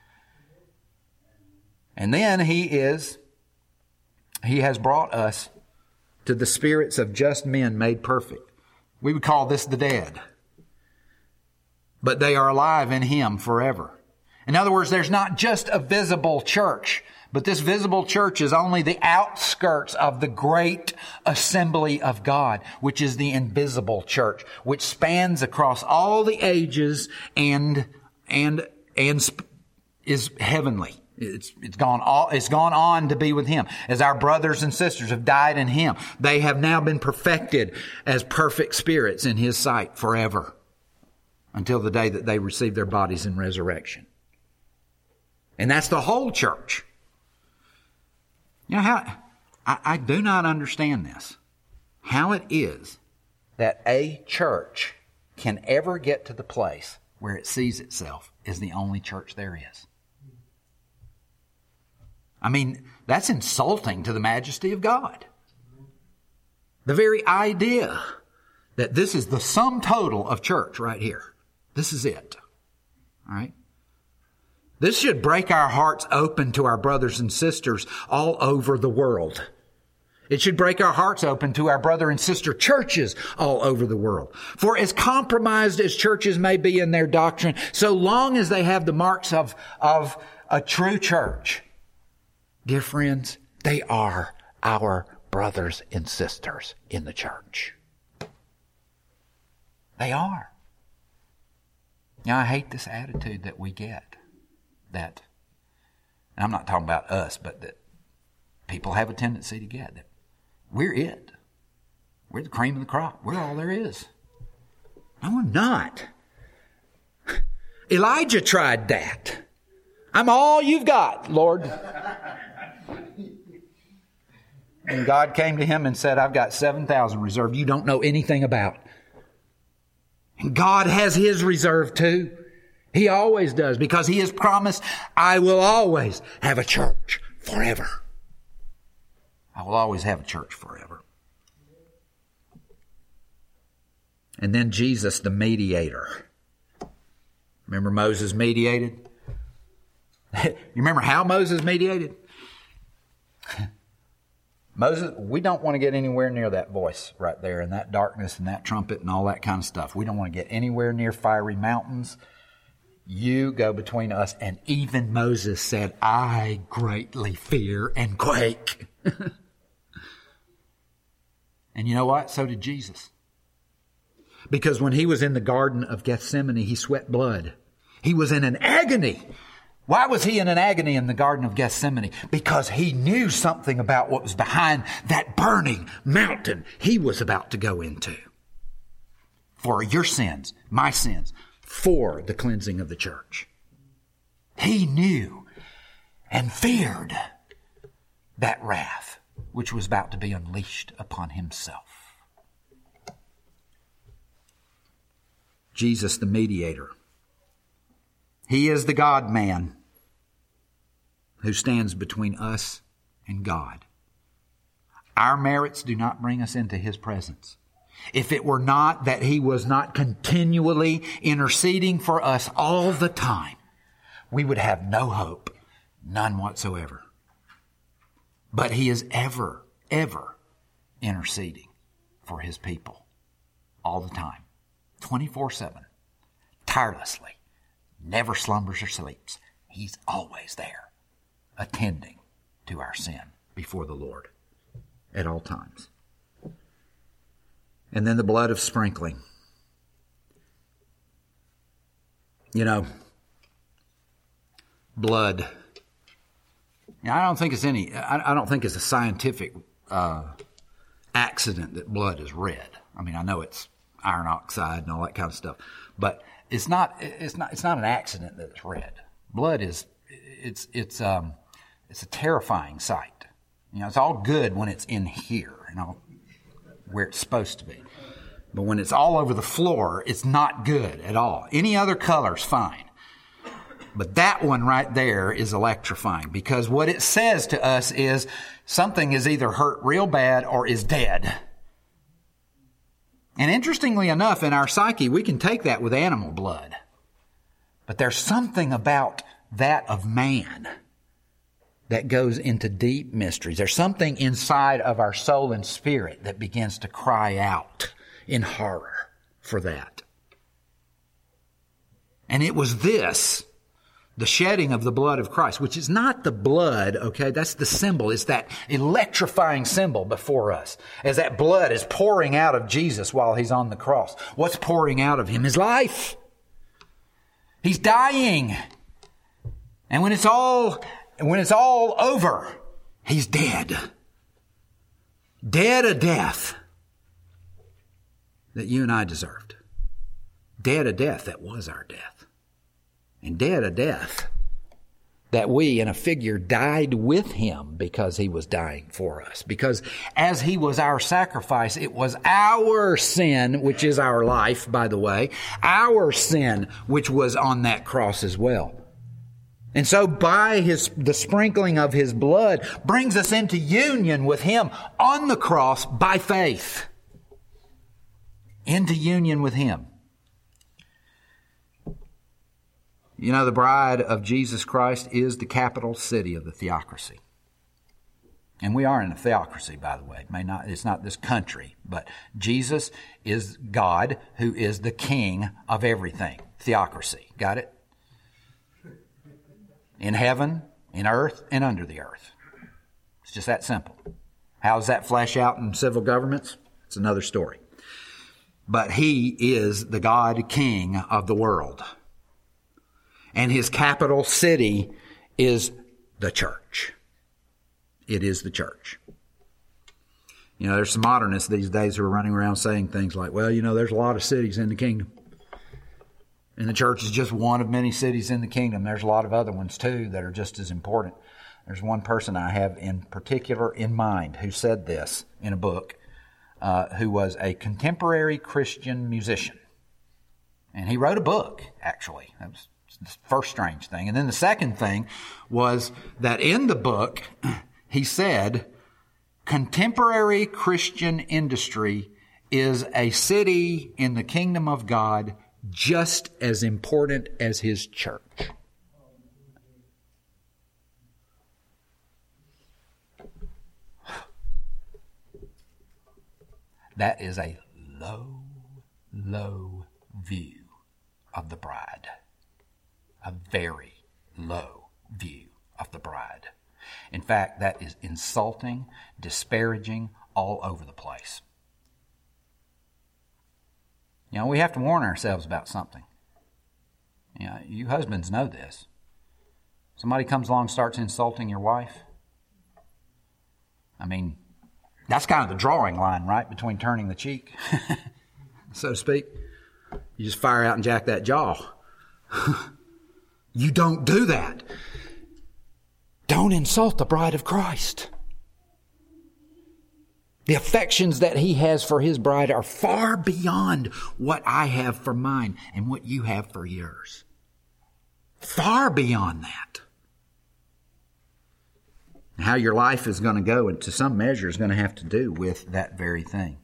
And then He is, He has brought us to the spirits of just men made perfect. We would call this the dead. But they are alive in Him forever. In other words, there's not just a visible church, but this visible church is only the outskirts of the great assembly of God, which is the invisible church, which spans across all the ages and, and, and is heavenly. It's, it's gone all, it's gone on to be with Him. As our brothers and sisters have died in Him, they have now been perfected as perfect spirits in His sight forever until the day that they receive their bodies in resurrection. And that's the whole church. You know how, I, I do not understand this. How it is that a church can ever get to the place where it sees itself as the only church there is. I mean, that's insulting to the majesty of God. The very idea that this is the sum total of church right here. This is it. All right? This should break our hearts open to our brothers and sisters all over the world. It should break our hearts open to our brother and sister churches all over the world. For as compromised as churches may be in their doctrine, so long as they have the marks of, of a true church, dear friends, they are our brothers and sisters in the church. They are. Now, I hate this attitude that we get. That, and I'm not talking about us, but that people have a tendency to get that we're it. We're the cream of the crop. We're all there is. No, we're not. Elijah tried that. I'm all you've got, Lord. And God came to him and said, I've got seven thousand reserved you don't know anything about. And God has his reserve too. He always does, because he has promised, I will always have a church forever. I will always have a church forever. And then Jesus, the mediator. Remember Moses mediated? You remember how Moses mediated? Moses, we don't want to get anywhere near that voice right there and that darkness and that trumpet and all that kind of stuff. We don't want to get anywhere near fiery mountains. You go between us. And even Moses said, I greatly fear and quake. And you know what? So did Jesus. Because when he was in the Garden of Gethsemane, he sweat blood. He was in an agony. Why was he in an agony in the Garden of Gethsemane? Because he knew something about what was behind that burning mountain he was about to go into. For your sins, my sins, for the cleansing of the church. He knew and feared that wrath which was about to be unleashed upon himself. Jesus, the mediator. He is the God-man who stands between us and God. Our merits do not bring us into his presence. If it were not that he was not continually interceding for us all the time, we would have no hope, none whatsoever. But he is ever, ever interceding for his people all the time, twenty-four seven, tirelessly, never slumbers or sleeps. He's always there, attending to our sin before the Lord at all times. And then the blood of sprinkling. You know, blood. Now, I don't think it's any. I, I don't think it's a scientific uh, accident that blood is red. I mean, I know it's iron oxide and all that kind of stuff, but it's not. It's not. It's not an accident that it's red. Blood is. It's. It's. Um. It's a terrifying sight. You know, it's all good when it's in here and all where it's supposed to be, but when it's all over the floor, it's not good at all. Any other color's fine. But that one right there is electrifying, because what it says to us is something is either hurt real bad or is dead. And interestingly enough, in our psyche, we can take that with animal blood. But there's something about that of man that goes into deep mysteries. There's something inside of our soul and spirit that begins to cry out in horror for that. And it was this, the shedding of the blood of Christ, which is not the blood, okay? That's the symbol. It's that electrifying symbol before us. As that blood is pouring out of Jesus while he's on the cross. What's pouring out of him? His life. He's dying. And when it's all, when it's all over, he's dead. Dead a death that you and I deserved. Dead a death that was our death. And dead a death that we, in a figure, died with him because he was dying for us. Because as he was our sacrifice, it was our sin, which is our life, by the way, our sin, which was on that cross as well. And so by his, the sprinkling of his blood brings us into union with him on the cross by faith. into union with Him. You know, the bride of Jesus Christ is the capital city of the theocracy. And we are in a theocracy, by the way. It may not, it's not this country, but Jesus is God who is the king of everything. Theocracy. Got it? In heaven, in earth, and under the earth. It's just that simple. How does that flesh out in civil governments? It's another story. But He is the God King of the world. And His capital city is the church. It is the church. You know, there's some modernists these days who are running around saying things like, well, you know, there's a lot of cities in the kingdom. And the church is just one of many cities in the kingdom. There's a lot of other ones too that are just as important. There's one person I have in particular in mind who said this in a book, uh, who was a contemporary Christian musician. And he wrote a book, actually. That was the first strange thing. And then the second thing was that in the book, he said, contemporary Christian industry is a city in the kingdom of God just as important as His church. That is a low, low view of the bride. A very low view of the bride. In fact, that is insulting, disparaging, all over the place. You know, we have to warn ourselves about something. You know, you husbands know this. Somebody comes along and starts insulting your wife. I mean, that's kind of the drawing line, right, between turning the cheek, so to speak. You just fire out and jack that jaw. You don't do that. Don't insult the bride of Christ. The affections that He has for His bride are far beyond what I have for mine and what you have for yours. Far beyond that. How your life is going to go, and to some measure, is going to have to do with that very thing.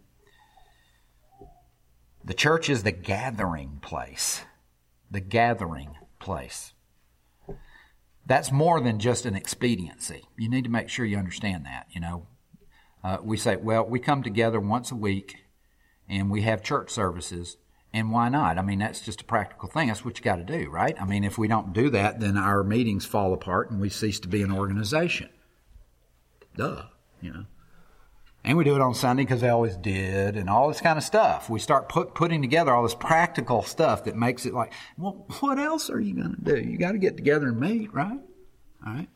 The church is the gathering place. The gathering place. That's more than just an expediency. You need to make sure you understand that, you know. Uh, we say, well, we come together once a week and we have church services, and why not? I mean, that's just a practical thing. That's what you got to do, right? I mean, if we don't do that, then our meetings fall apart and we cease to be an organization. Duh, you know. And we do it on Sunday because they always did, and all this kind of stuff. We start put, putting together all this practical stuff that makes it like, well, what else are you going to do? You got to get together and meet, right? All right.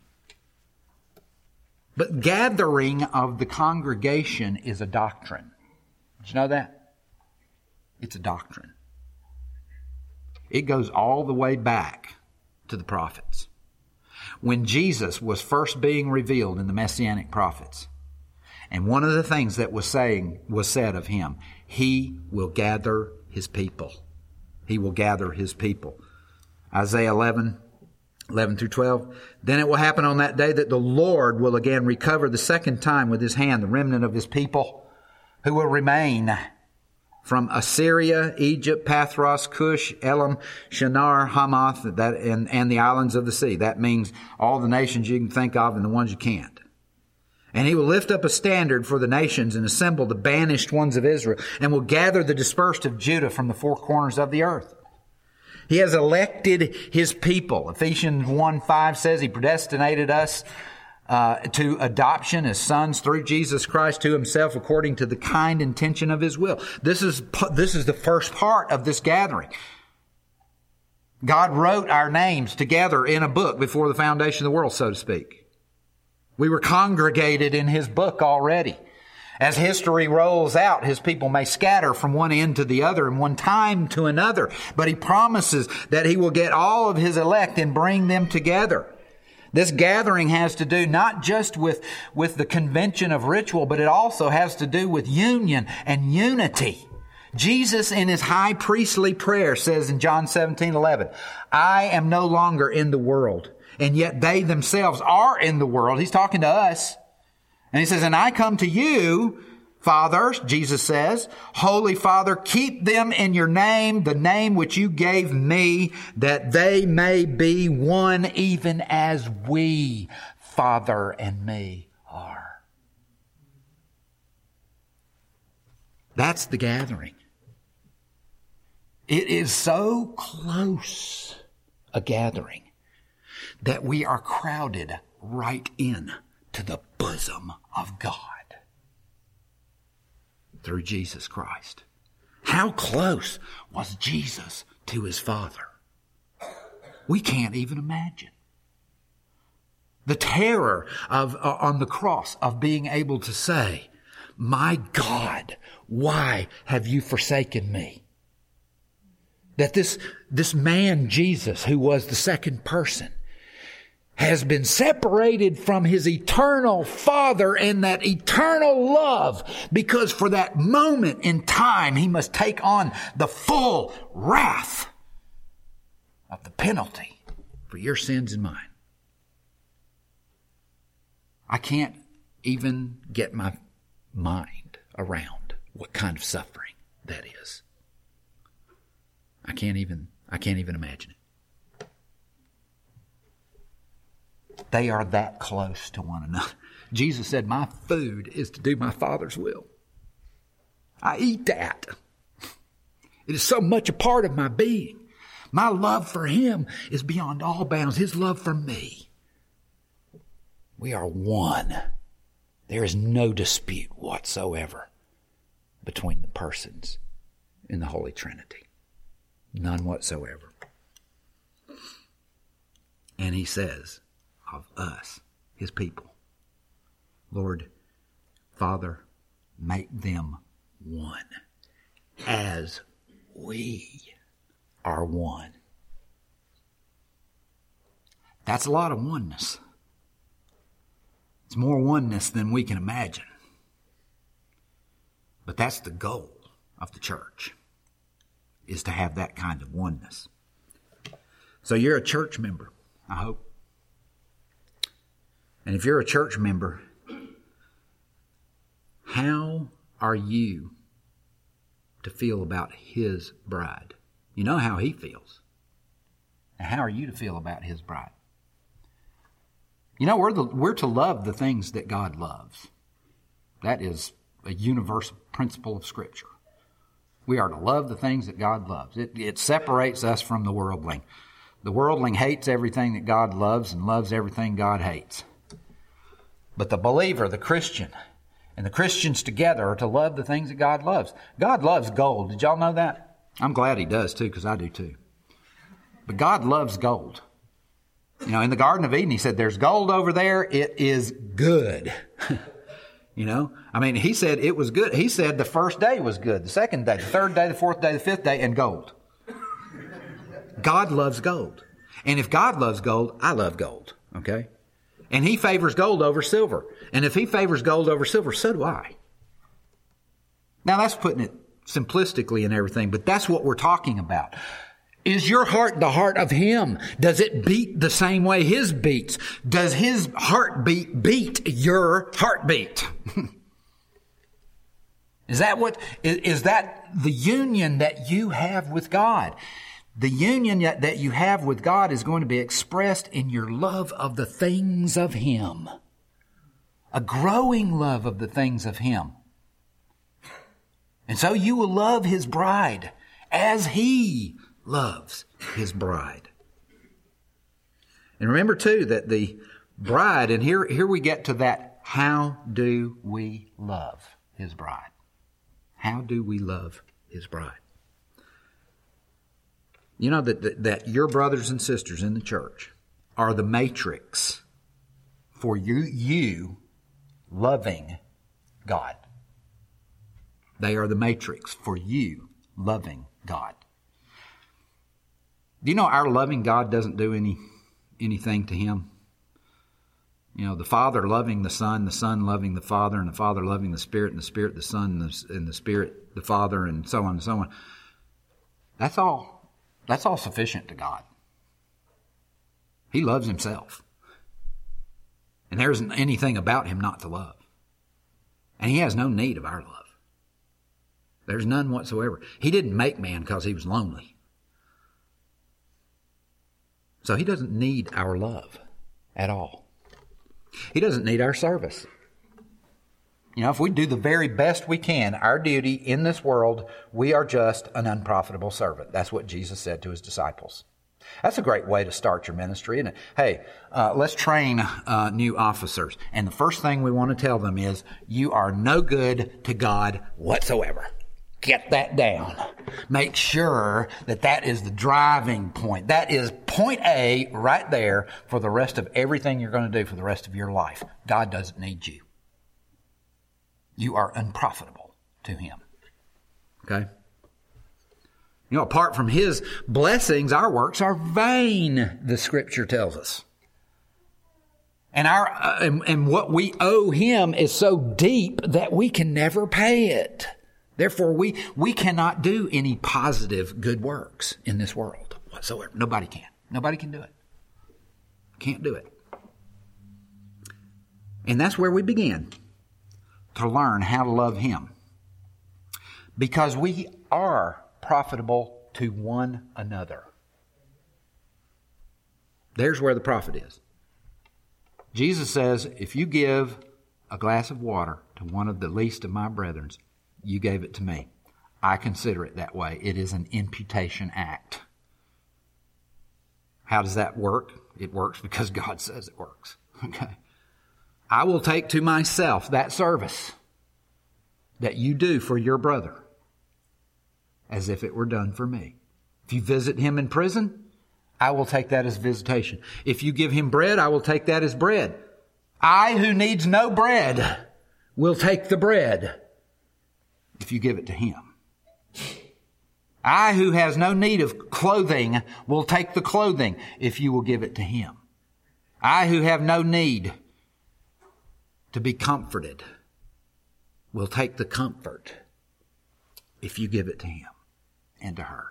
But gathering of the congregation is a doctrine. Did you know that? It's a doctrine. It goes all the way back to the prophets. When Jesus was first being revealed in the Messianic prophets, and one of the things that was saying was said of Him, He will gather His people. He will gather His people. Isaiah eleven, eleven through twelve. Then it will happen on that day that the Lord will again recover the second time with His hand the remnant of His people who will remain from Assyria, Egypt, Pathros, Cush, Elam, Shinar, Hamath, that, and, and the islands of the sea. That means all the nations you can think of and the ones you can't. And He will lift up a standard for the nations and assemble the banished ones of Israel, and will gather the dispersed of Judah from the four corners of the earth. He has elected His people. Ephesians one five says He predestinated us uh, to adoption as sons through Jesus Christ to Himself according to the kind intention of His will. This is, this is the first part of this gathering. God wrote our names together in a book before the foundation of the world, so to speak. We were congregated in His book already. As history rolls out, His people may scatter from one end to the other and one time to another. But He promises that He will get all of His elect and bring them together. This gathering has to do not just with, with the convention of ritual, but it also has to do with union and unity. Jesus in His high priestly prayer says in John seventeen eleven, I am no longer in the world, and yet they themselves are in the world. He's talking to us. And He says, and I come to you, Father, Jesus says, Holy Father, keep them in your name, the name which you gave me, that they may be one even as we, Father and me, are. That's the gathering. It is so close a gathering that we are crowded right in to the bosom of God through Jesus Christ. How close was Jesus to his Father? We can't even imagine. The terror of uh, on the cross of being able to say, my God, why have you forsaken me? That this, this man, Jesus, who was the second person, has been separated from his eternal Father and that eternal love, because for that moment in time, he must take on the full wrath of the penalty for your sins and mine. I can't even get my mind around what kind of suffering that is. I can't even, I can't even imagine it. They are that close to one another. Jesus said, my food is to do my Father's will. I eat that. It is so much a part of my being. My love for him is beyond all bounds. His love for me. We are one. There is no dispute whatsoever between the persons in the Holy Trinity. None whatsoever. And he says of us, his people, Lord, Father, make them one as we are one. That's a lot of oneness. It's more oneness than we can imagine. But that's the goal of the church, is to have that kind of oneness. So you're a church member, I hope. And if you're a church member, how are you to feel about his bride? You know how he feels. And how are you to feel about his bride? You know, we're, the, we're to love the things that God loves. That is a universal principle of Scripture. We are to love the things that God loves. It, it separates us from the worldling. The worldling hates everything that God loves and loves everything God hates. But the believer, the Christian, and the Christians together are to love the things that God loves. God loves gold. Did y'all know that? I'm glad he does too, because I do too. But God loves gold. You know, in the Garden of Eden, he said, there's gold over there. It is good. You know, I mean, he said it was good. He said the first day was good, the second day, the third day, the fourth day, the fifth day, and gold. God loves gold. And if God loves gold, I love gold. Okay? And he favors gold over silver. And if he favors gold over silver, so do I. Now, that's putting it simplistically and everything, but that's what we're talking about. Is your heart the heart of him? Does it beat the same way his beats? Does his heartbeat beat your heartbeat? Is that what, is, is that the union that you have with God? The union that you have with God is going to be expressed in your love of the things of him. A growing love of the things of him. And so you will love his bride as he loves his bride. And remember too that the bride, and here, here we get to that, how do we love his bride? How do we love his bride? You know that, that, that your brothers and sisters in the church are the matrix for you, you loving God. They are the matrix for you loving God. Do you know our loving God doesn't do any anything to him? You know, the Father loving the Son, the Son loving the Father, and the Father loving the Spirit, and the Spirit the Son, and the, and the Spirit the Father, and so on and so on. That's all. That's all sufficient to God. He loves himself. And there isn't anything about him not to love. And he has no need of our love. There's none whatsoever. He didn't make man because he was lonely. So he doesn't need our love at all. He doesn't need our service. You know, if we do the very best we can, our duty in this world, we are just an unprofitable servant. That's what Jesus said to his disciples. That's a great way to start your ministry, isn't it? Hey, uh, let's train uh, new officers. And the first thing we want to tell them is, you are no good to God whatsoever. Get that down. Make sure that that is the driving point. That is point A right there for the rest of everything you're going to do for the rest of your life. God doesn't need you. You are unprofitable to him. Okay? You know, apart from his blessings, our works are vain, the scripture tells us. And our uh, and, and what we owe him is so deep that we can never pay it. Therefore, we, we cannot do any positive good works in this world whatsoever. Nobody can. Nobody can do it. Can't do it. And that's where we begin to learn how to love him. Because we are profitable to one another. There's where the profit is. Jesus says, if you give a glass of water to one of the least of my brethren, you gave it to me. I consider it that way. It is an imputation act. How does that work? It works because God says it works. Okay. I will take to myself that service that you do for your brother as if it were done for me. If you visit him in prison, I will take that as visitation. If you give him bread, I will take that as bread. I, who needs no bread, will take the bread if you give it to him. I, who has no need of clothing, will take the clothing if you will give it to him. I, who have no need to be comforted, will take the comfort if you give it to him and to her.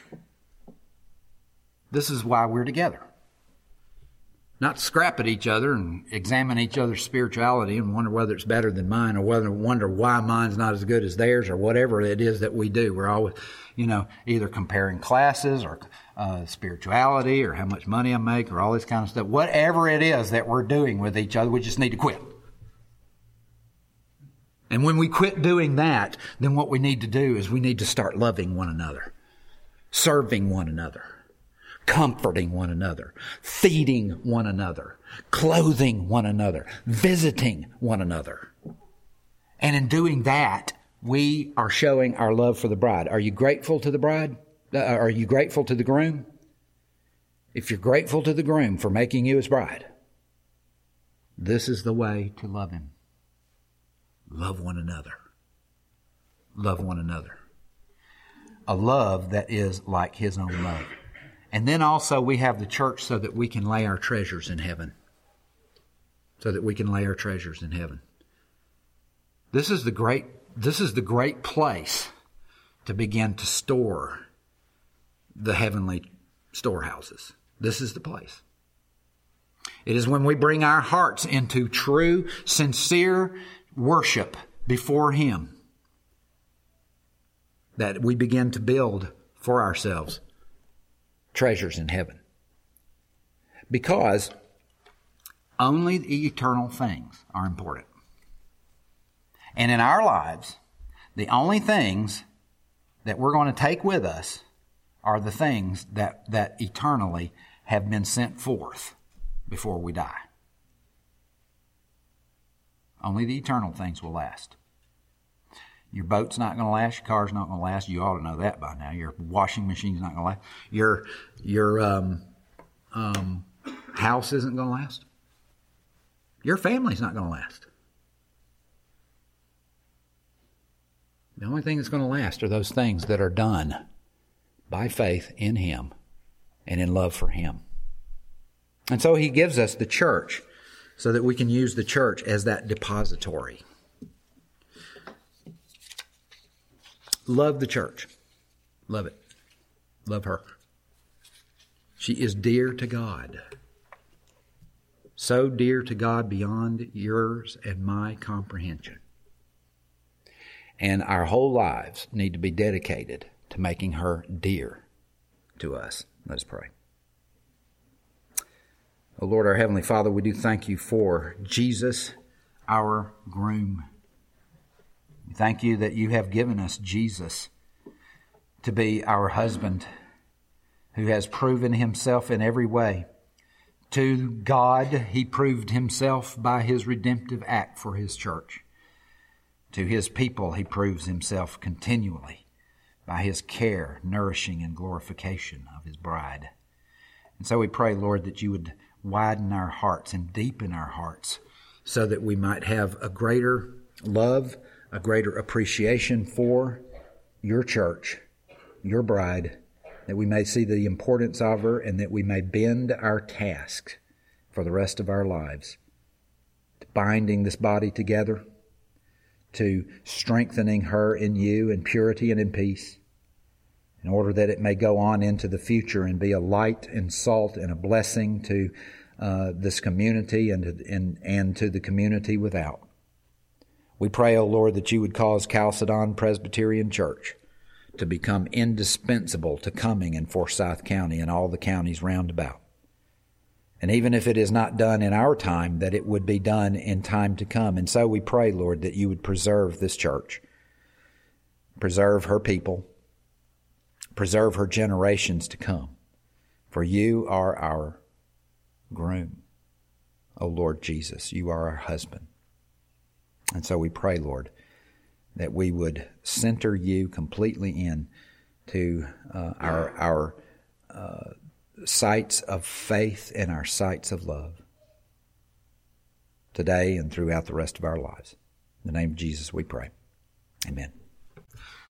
This is why we're together. Not to scrap at each other and examine each other's spirituality and wonder whether it's better than mine, or whether wonder why mine's not as good as theirs, or whatever it is that we do. We're always, you know, either comparing classes or uh, spirituality or how much money I make or all this kind of stuff. Whatever it is that we're doing with each other, we just need to quit. And when we quit doing that, then what we need to do is we need to start loving one another, serving one another, comforting one another, feeding one another, clothing one another, visiting one another. And in doing that, we are showing our love for the bride. Are you grateful to the bride? Uh, are you grateful to the groom? If you're grateful to the groom for making you his bride, this is the way to love him. Love one another. Love one another. A love that is like his own love. And then also we have the church so that we can lay our treasures in heaven. So that we can lay our treasures in heaven. This is the great, this is the great place to begin to store the heavenly storehouses. This is the place. It is when we bring our hearts into true, sincere worship before him that we begin to build for ourselves treasures in heaven. Because only the eternal things are important. And in our lives, the only things that we're going to take with us are the things that, that eternally have been sent forth before we die. Only the eternal things will last. Your boat's not going to last. Your car's not going to last. You ought to know that by now. Your washing machine's not going to last. Your your um, um, house isn't going to last. Your family's not going to last. The only thing that's going to last are those things that are done by faith in him and in love for him. And so he gives us the church so that we can use the church as that depository. Love the church. Love it. Love her. She is dear to God. So dear to God beyond yours and my comprehension. And our whole lives need to be dedicated to making her dear to us. Let us pray. Oh Lord, our Heavenly Father, we do thank you for Jesus, our groom. We thank you that you have given us Jesus to be our husband, who has proven himself in every way. To God, he proved himself by his redemptive act for his church. To his people, he proves himself continually by his care, nourishing, and glorification of his bride. And so we pray, Lord, that you would widen our hearts and deepen our hearts so that we might have a greater love, a greater appreciation for your church, your bride, that we may see the importance of her and that we may bend our task for the rest of our lives to binding this body together, to strengthening her in you in purity and in peace, in order that it may go on into the future and be a light and salt and a blessing to uh, this community and to, and, and to the community without. We pray, O Lord, that you would cause Chalcedon Presbyterian Church to become indispensable to Cumming and Forsyth County and all the counties round about. And even if it is not done in our time, that it would be done in time to come. And so we pray, Lord, that you would preserve this church, preserve her people, preserve her generations to come. For you are our groom, O Lord Jesus. You are our husband. And so we pray, Lord, that we would center you completely in to uh, our our uh, sights of faith and our sights of love today and throughout the rest of our lives. In the name of Jesus we pray. Amen.